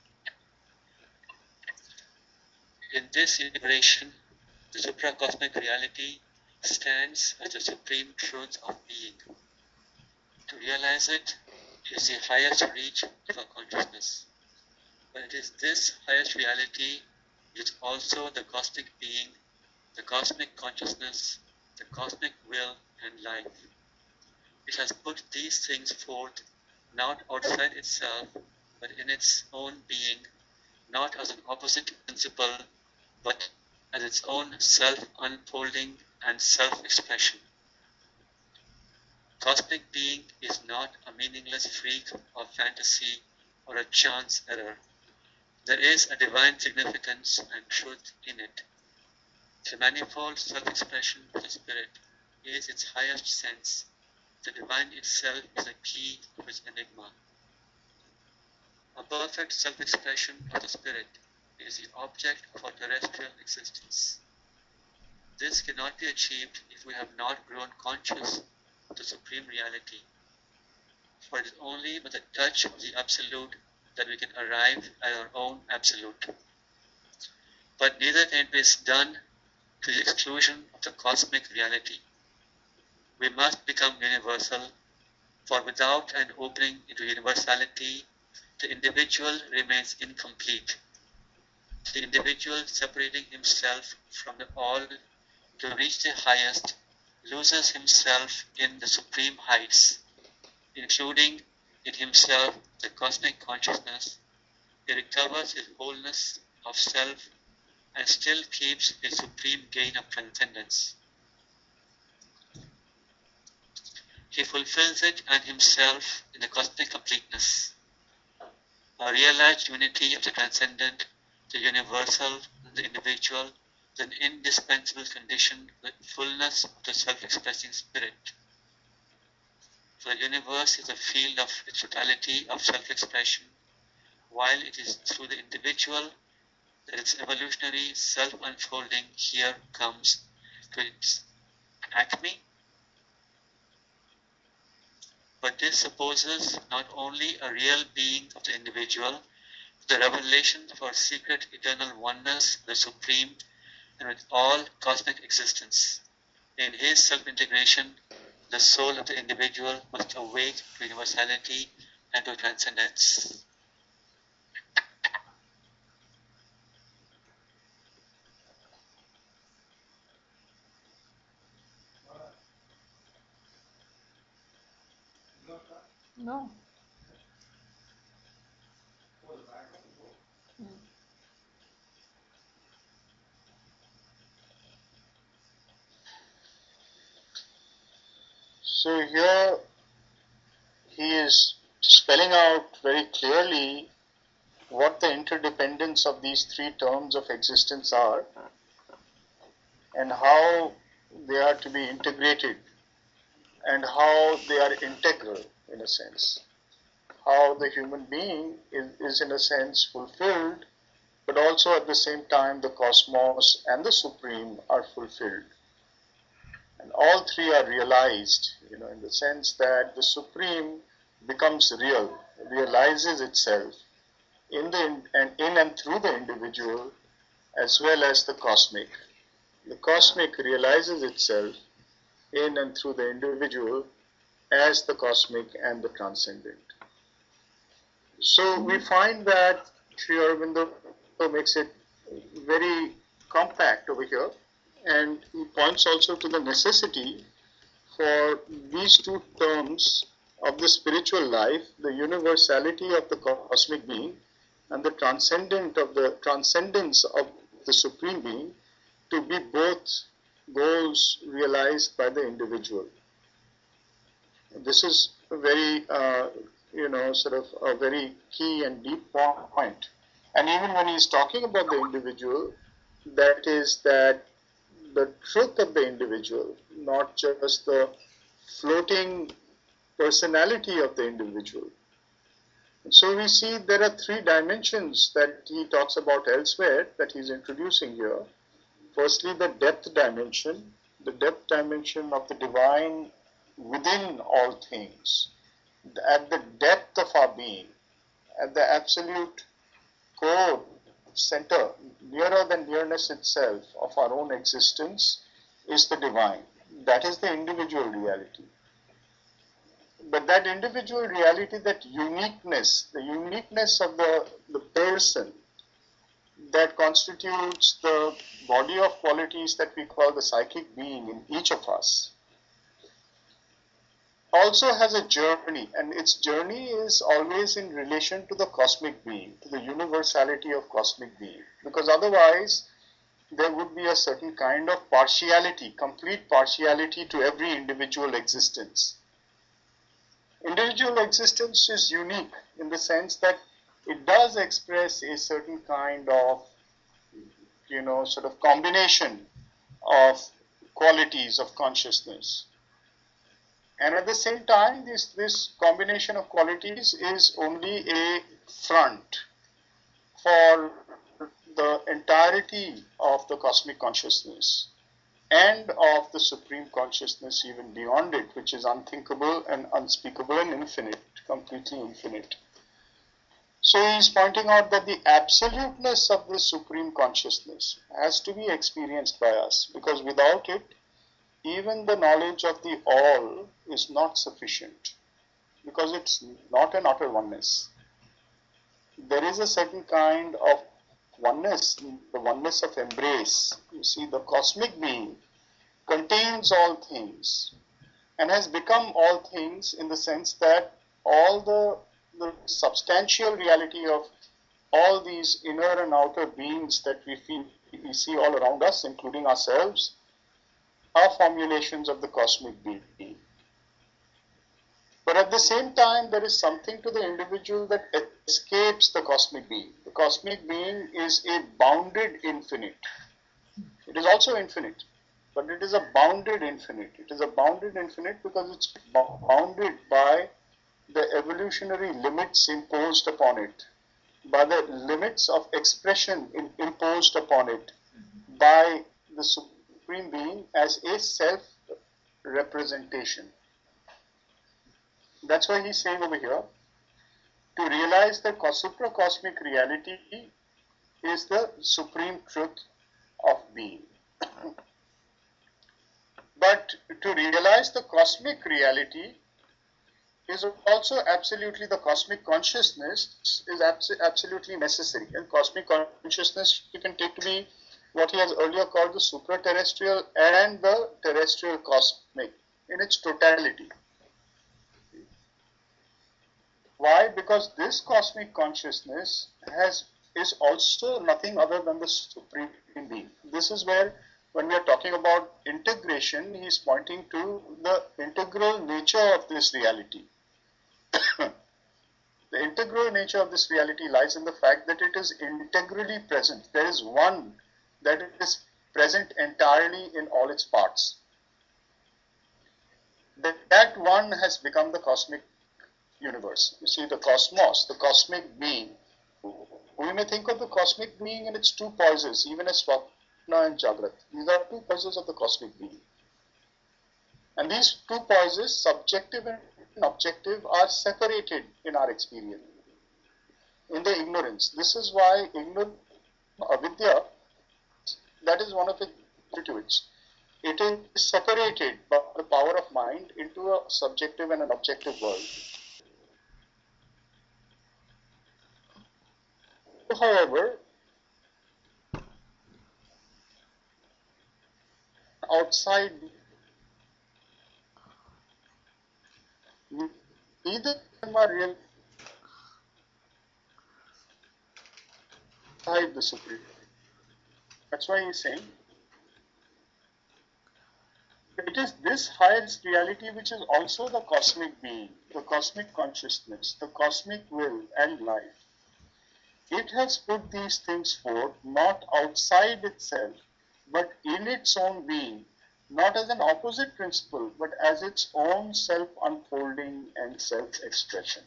In this liberation, the supracosmic reality stands as the supreme truth of being. To realize it is the highest reach of our consciousness. But it is this highest reality which is also the cosmic being, the cosmic consciousness, the cosmic will and life. It has put these things forth not outside itself, but in its own being, not as an opposite principle, but as its own self-unfolding and self-expression. Cosmic being is not a meaningless freak of fantasy or a chance error. There is a divine significance and truth in it. The manifold self-expression of the Spirit is its highest sense. The divine itself is the key of its enigma. A perfect self-expression of the Spirit is the object of our terrestrial existence. This cannot be achieved if we have not grown conscious of the Supreme Reality. For it is only with the touch of the Absolute that we can arrive at our own Absolute. But neither can be done to the exclusion of the cosmic reality. We must become universal, for without an opening into universality, the individual remains incomplete. The individual separating himself from the all to reach the highest loses himself in the supreme heights, including in himself the cosmic consciousness. He recovers his wholeness of self and still keeps his supreme gain of transcendence. He fulfills it and himself in the cosmic completeness. A realized unity of the transcendent, the universal, and the individual is an indispensable condition for the fullness of the self-expressing spirit. For the universe is a field of its totality of self-expression, while it is through the individual that its evolutionary self-unfolding here comes to its acme. But this supposes not only a real being of the individual, but the revelation of our secret eternal oneness, the Supreme, and with all cosmic existence. In his self-integration, the soul of the individual must awake to universality and to transcendence. No. So here he is spelling out very clearly what the interdependence of these three terms of existence are and how they are to be integrated and how they are integral in a sense. How the human being is in a sense fulfilled, but also at the same time the cosmos and the supreme are fulfilled. And all three are realized, in the sense that the supreme becomes real, realizes itself in and through the individual as well as the cosmic. The cosmic realizes itself in and through the individual as the cosmic and the transcendent. So we find that Sri Aurobindo makes it very compact over here, and he points also to the necessity for these two terms of the spiritual life, the universality of the cosmic being and the transcendence of the supreme being, to be both goals realized by the individual. This is a very, sort of a very key and deep point. And even when he's talking about the individual, that is that the truth of the individual, not just the floating personality of the individual. So we see there are three dimensions that he talks about elsewhere that he's introducing here. Firstly, the depth dimension of the divine within all things, at the depth of our being, at the absolute core, center, nearer than nearness itself of our own existence is the divine. That is the individual reality. But that individual reality, that uniqueness, the uniqueness of the person that constitutes the body of qualities that we call the psychic being in each of us, also has a journey, and its journey is always in relation to the cosmic being, to the universality of cosmic being, because otherwise there would be a certain kind of partiality, complete partiality to every individual existence. Individual existence is unique in the sense that it does express a certain kind of, sort of combination of qualities of consciousness. And at the same time, this combination of qualities is only a front for the entirety of the cosmic consciousness and of the supreme consciousness even beyond it, which is unthinkable and unspeakable and infinite, completely infinite. So he is pointing out that the absoluteness of this supreme consciousness has to be experienced by us, because without it, even the knowledge of the all is not sufficient, because it's not an utter oneness. There is a certain kind of oneness, the oneness of embrace. You see, the cosmic being contains all things and has become all things in the sense that all the substantial reality of all these inner and outer beings that we see all around us, including ourselves, are formulations of the cosmic being. But at the same time, there is something to the individual that escapes the cosmic being. The cosmic being is a bounded infinite. It is also infinite, but it is a bounded infinite. It is a bounded infinite because it's bounded by the evolutionary limits imposed upon it, by the limits of expression imposed upon it, by the Supreme Being as a self-representation. That's why he's saying over here, to realize that supra-cosmic reality is the supreme truth of being. But to realize the cosmic reality is also absolutely, the cosmic consciousness is absolutely necessary. And cosmic consciousness you can take to be what he has earlier called the supra-terrestrial and the terrestrial cosmic in its totality. Why? Because this cosmic consciousness is also nothing other than the Supreme Being. This is where, when we are talking about integration, he is pointing to the integral nature of this reality. The integral nature of this reality lies in the fact that it is integrally present. There is one that is present entirely in all its parts. That one has become the cosmic universe. You see, the cosmos, the cosmic being. We may think of the cosmic being in its two poises, even as Swapna and Jagrat. These are two poises of the cosmic being. And these two poises, subjective and objective, are separated in our experience, in the ignorance. This is why avidya, that is one of the constituents. It is separated by the power of mind into a subjective and an objective world. However, outside, neither of them are real outside the Supreme. That's why he's saying it is this highest reality which is also the cosmic being, the cosmic consciousness, the cosmic will and life. It has put these things forth not outside itself, but in its own being, not as an opposite principle, but as its own self-unfolding and self-expression.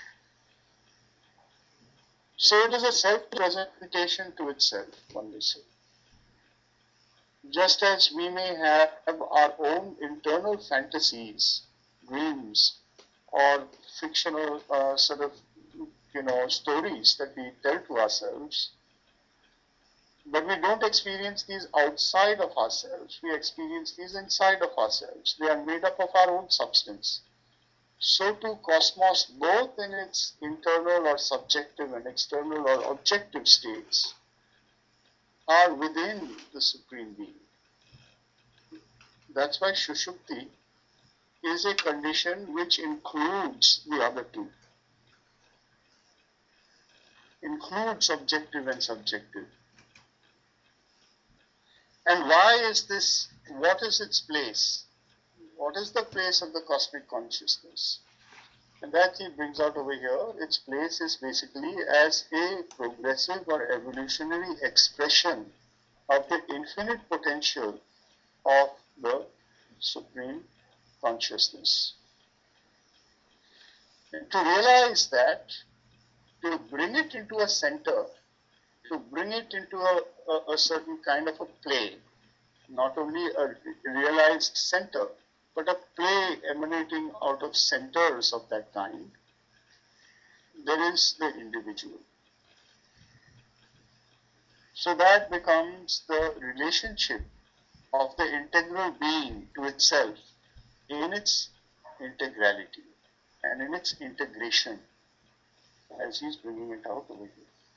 So it is a self-presentation to itself, one may say. Just as we may have our own internal fantasies, dreams, or fictional stories that we tell to ourselves, but we don't experience these outside of ourselves. We experience these inside of ourselves. They are made up of our own substance. So too cosmos, both in its internal or subjective and external or objective states, are within the Supreme Being. That's why Shushupti is a condition which includes the other two. Includes objective and subjective. And why is this? What is its place? What is the place of the cosmic consciousness? And that he brings out over here. Its place is basically as a progressive or evolutionary expression of the infinite potential of the Supreme Consciousness. And to realize that, to bring it into a center, to bring it into a certain kind of a play, not only a realized center, but a play emanating out of centers of that kind, there is the individual. So that becomes the relationship of the integral being to itself in its integrality and in its integration, as he's bringing it out over here.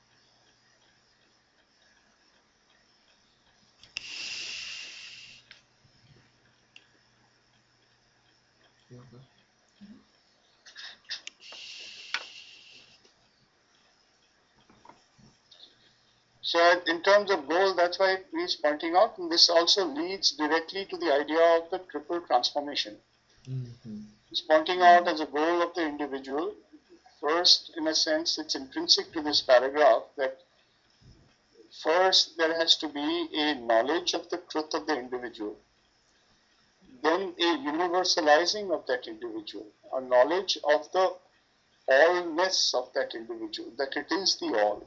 So in terms of goal, that's why he's pointing out, and this also leads directly to the idea of the triple transformation. Mm-hmm. He's pointing out as a goal of the individual, first, in a sense, it's intrinsic to this paragraph that first there has to be a knowledge of the truth of the individual, then a universalizing of that individual, a knowledge of the allness of that individual, that it is the all.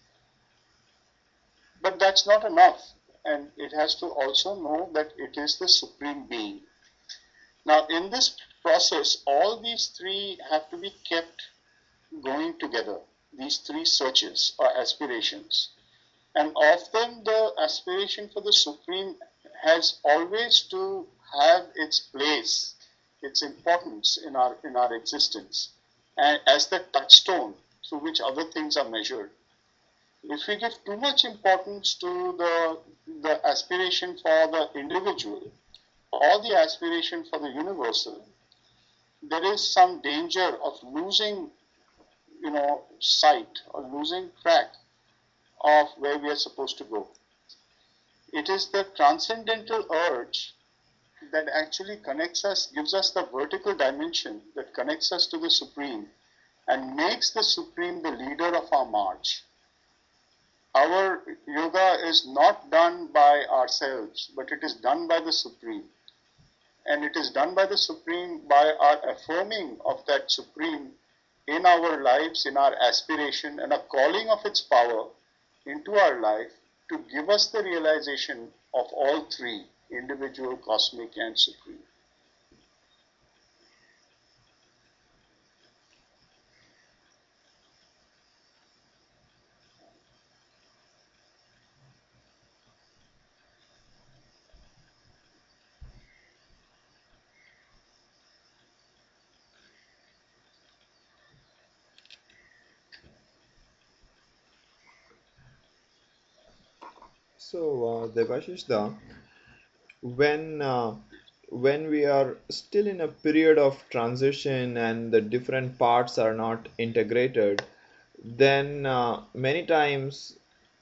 But that's not enough, and it has to also know that it is the Supreme Being. Now, in this process, all these three have to be kept going together, these three searches or aspirations. And of them, the aspiration for the Supreme has always to have its place, its importance in our existence, and as the touchstone through which other things are measured. If we give too much importance to the aspiration for the individual or the aspiration for the universal, there is some danger of losing sight or losing track of where we are supposed to go. It is the transcendental urge that actually connects us, gives us the vertical dimension that connects us to the Supreme and makes the Supreme the leader of our march. Our yoga is not done by ourselves, but it is done by the Supreme. And it is done by the Supreme by our affirming of that Supreme in our lives, in our aspiration, and a calling of its power into our life to give us the realization of all three, individual, cosmic, and supreme. So, Debashish, when we are still in a period of transition and the different parts are not integrated, then many times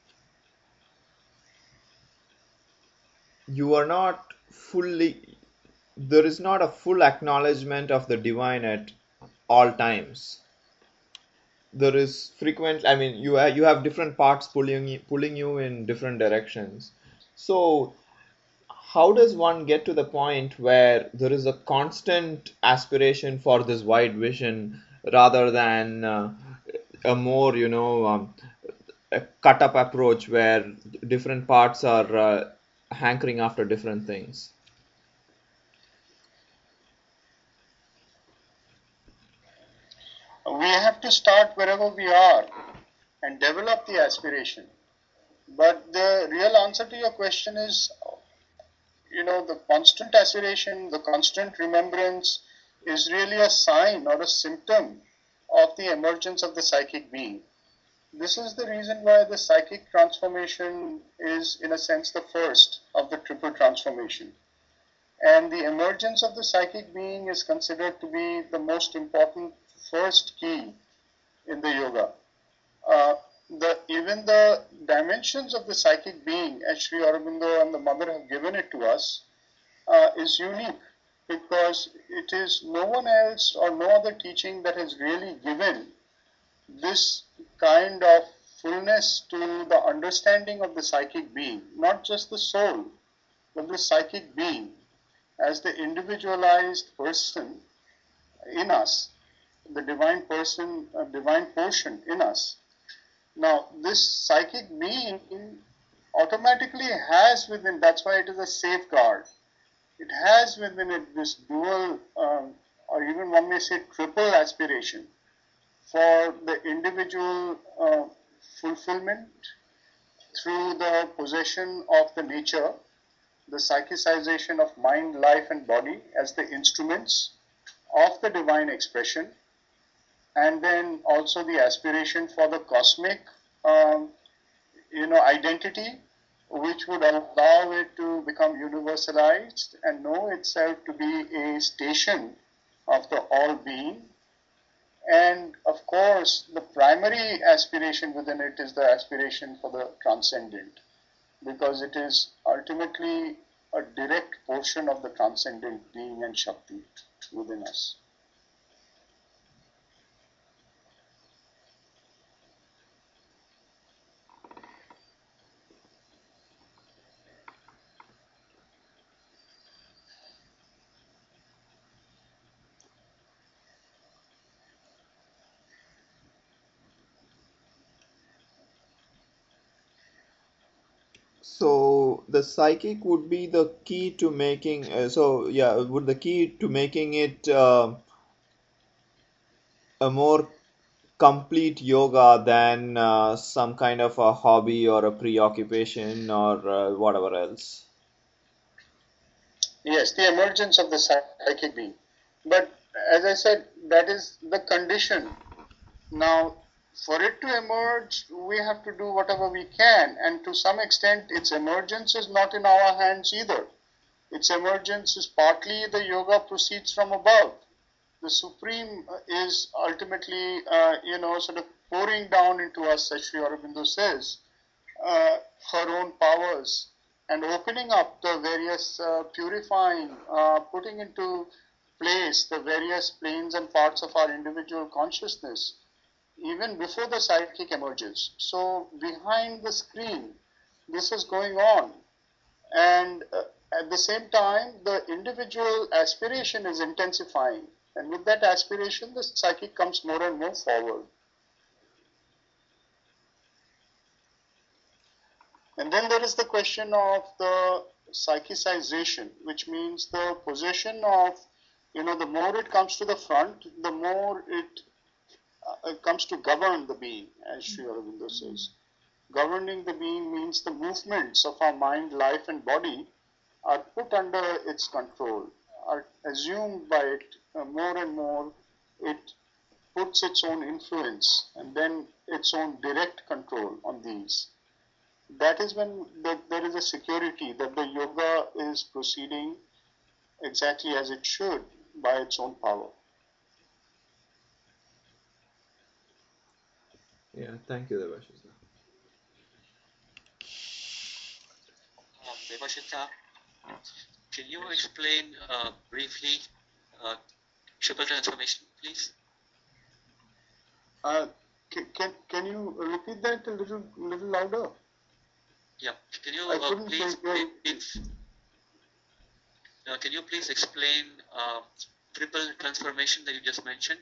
you are not fully, there is not a full acknowledgement of the divine at all times. There is frequent, I mean, you have different parts pulling you in different directions. So how does one get to the point where there is a constant aspiration for this wide vision rather than a more, a cut up approach where different parts are hankering after different things? We have to start wherever we are and develop the aspiration. But the real answer to your question is, the constant aspiration, the constant remembrance is really a sign or a symptom of the emergence of the psychic being. This is the reason why the psychic transformation is, in a sense, the first of the triple transformation. And the emergence of the psychic being is considered to be the most important first key in the yoga. Even the dimensions of the psychic being, as Sri Aurobindo and the Mother have given it to us, is unique because it is no one else or no other teaching that has really given this kind of fullness to the understanding of the psychic being, not just the soul, but the psychic being as the individualized person in us, the divine person, divine portion in us. Now, this psychic being automatically has within, that's why it is a safeguard. It has within it this dual, or even one may say triple aspiration for the individual fulfillment through the possession of the nature, the psychicization of mind, life, and body as the instruments of the divine expression, and then also the aspiration for the cosmic, identity, which would allow it to become universalized and know itself to be a station of the all-being. And of course, the primary aspiration within it is the aspiration for the transcendent, because it is ultimately a direct portion of the transcendent being and Shakti within us. So the psychic would be the key to making. Would the key to making it a more complete yoga than some kind of a hobby or a preoccupation or whatever else. Yes, the emergence of the psychic being. But as I said, that is the condition. Now, for it to emerge, we have to do whatever we can, and to some extent, its emergence is not in our hands either. Its emergence is partly the yoga proceeds from above. the Supreme is ultimately, sort of pouring down into us, as Sri Aurobindo says, her own powers and opening up the various purifying, putting into place the various planes and parts of our individual consciousness even before the psychic emerges. So behind the screen, this is going on. And at the same time, the individual aspiration is intensifying. And with that aspiration, the psychic comes more and more forward. And then there is the question of the psychicization, which means the possession of, the more it comes to the front, the more it comes to govern the being, as Sri Aurobindo says. Governing the being means the movements of our mind, life, and body are put under its control, are assumed by it more and more. It puts its own influence and then its own direct control on these. That is when there is a security that the yoga is proceeding exactly as it should by its own power. Yeah, thank you, Debashita. Debashita, can you explain briefly triple transformation, please? Can you repeat that a little louder? Yeah. Can you please explain triple transformation that you just mentioned?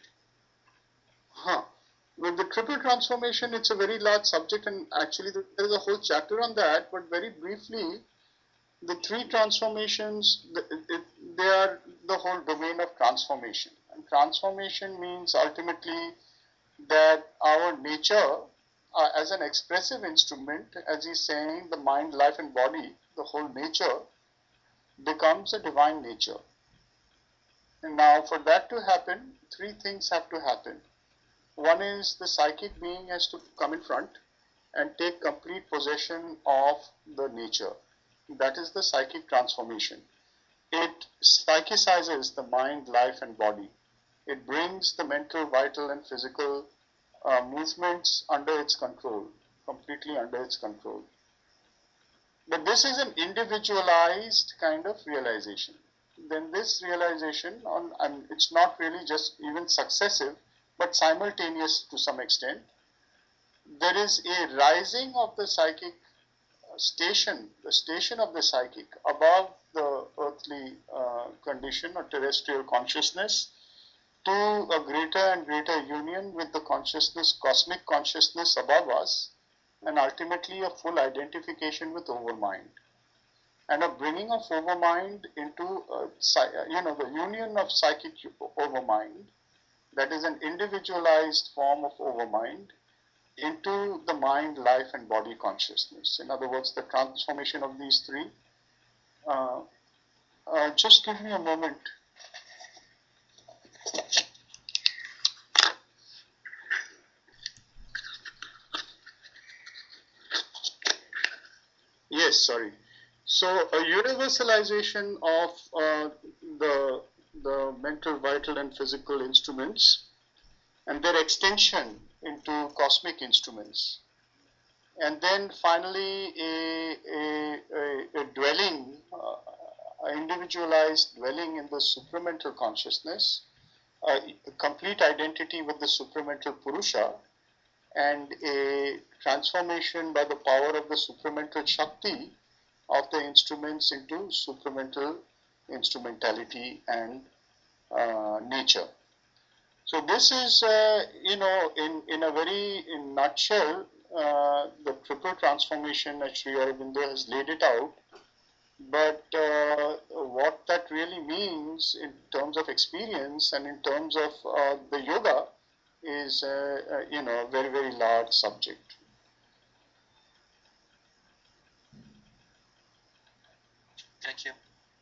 Well, the triple transformation, it's a very large subject, and actually there is a whole chapter on that, but very briefly, the three transformations, they are the whole domain of transformation. And transformation means ultimately that our nature, as an expressive instrument, as he's saying, the mind, life, and body, the whole nature, becomes a divine nature. And now, for that to happen, three things have to happen. One is the psychic being has to come in front and take complete possession of the nature. That is the psychic transformation. It psychicizes the mind, life, and body. It brings the mental, vital, and physical movements under its control, completely under its control. But this is an individualized kind of realization. Then this realization, it's not really just even successive, but simultaneous to some extent. There is a rising of the psychic station, the station of the psychic above the earthly condition or terrestrial consciousness, to a greater and greater union with the consciousness, cosmic consciousness above us, and ultimately a full identification with overmind. And a bringing of overmind into, the union of psychic overmind, that is an individualized form of overmind, into the mind, life, and body consciousness. In other words, the transformation of these three. Just give me a moment. Yes, sorry. So a universalization of the mental, vital, and physical instruments, and their extension into cosmic instruments. And then finally a dwelling, individualized dwelling in the supramental consciousness, a complete identity with the supramental Purusha, and a transformation by the power of the supramental Shakti of the instruments into supramental instrumentality and nature. So this is, in a very nutshell, the triple transformation that Sri Aurobindo has laid it out. But what that really means in terms of experience and in terms of the yoga is, a very, very large subject. Thank you.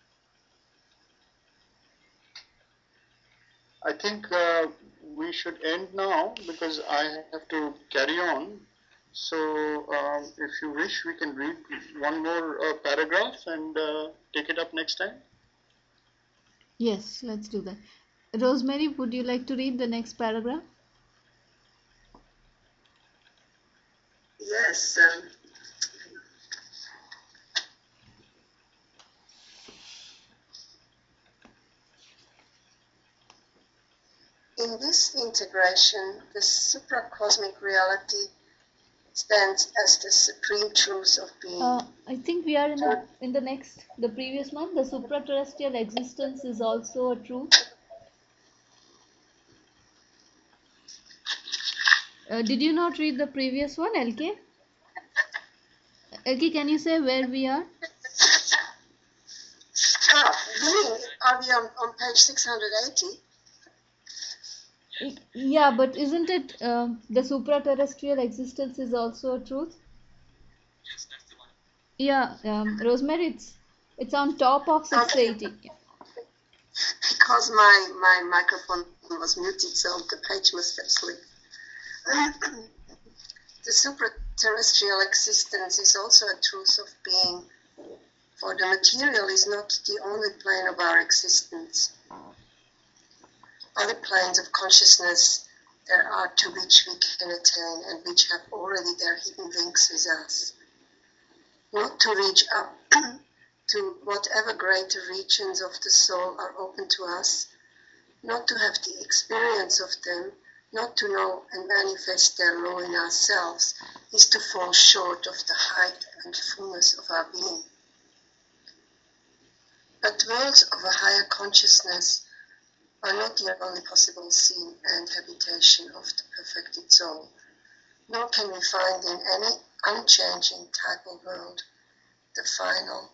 I think we should end now because I have to carry on. So if you wish, we can read one more paragraph and take it up next time. Yes, let's do that. Rosemary, would you like to read the next paragraph? Yes. In this integration, the supracosmic reality stands as the supreme truth of being. I think we are in the previous one. The supraterrestrial existence is also a truth. Did you not read the previous one, LK? LK, can you say where we are? Are we on page 680? Yeah, but isn't it the supraterrestrial existence is also a truth? Yes, that's the one. Yeah, Rosemary, it's on top of 680. Okay. Because my microphone was muted, so the page must have slipped. The supraterrestrial existence is also a truth of being, for the material is not the only plane of our existence. Other planes of consciousness there are to which we can attain and which have already their hidden links with us. Not to reach up to whatever greater regions of the soul are open to us, not to have the experience of them, not to know and manifest their law in ourselves, is to fall short of the height and fullness of our being. But worlds of a higher consciousness are not the only possible scene and habitation of the perfected soul, nor can we find in any unchanging type of world the final,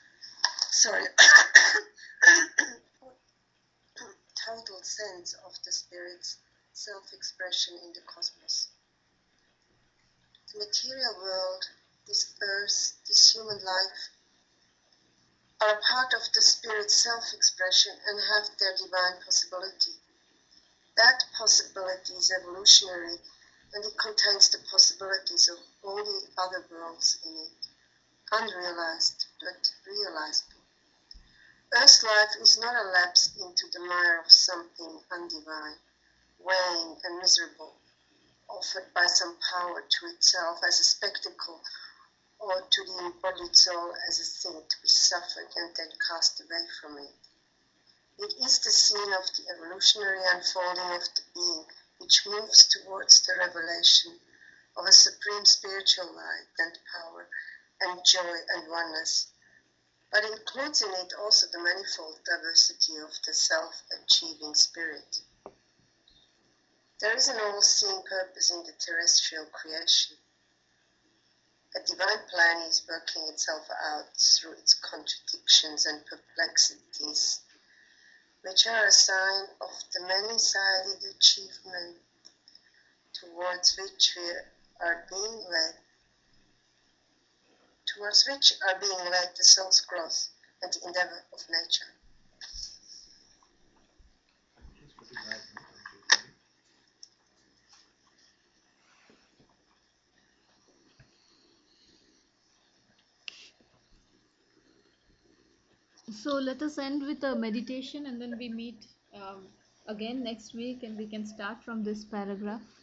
total sense of the spirit's self-expression in the cosmos. The material world, this earth, this human life, are a part of the spirit's self-expression and have their divine possibility. That possibility is evolutionary, and it contains the possibilities of all the other worlds in it, unrealized but realizable. Earth's life is not a lapse into the mire of something undivine, vain and miserable, offered by some power to itself as a spectacle, or to the embodied soul as a thing to be suffered and then cast away from it. It is the scene of the evolutionary unfolding of the being, which moves towards the revelation of a supreme spiritual light and power and joy and oneness, but includes in it also the manifold diversity of the self-achieving spirit. There is an all-seeing purpose in the terrestrial creation. A divine plan is working itself out through its contradictions and perplexities, which are a sign of the many-sided achievement towards which are being led the soul's growth and the endeavor of nature. So let us end with a meditation and then we meet again next week and we can start from this paragraph.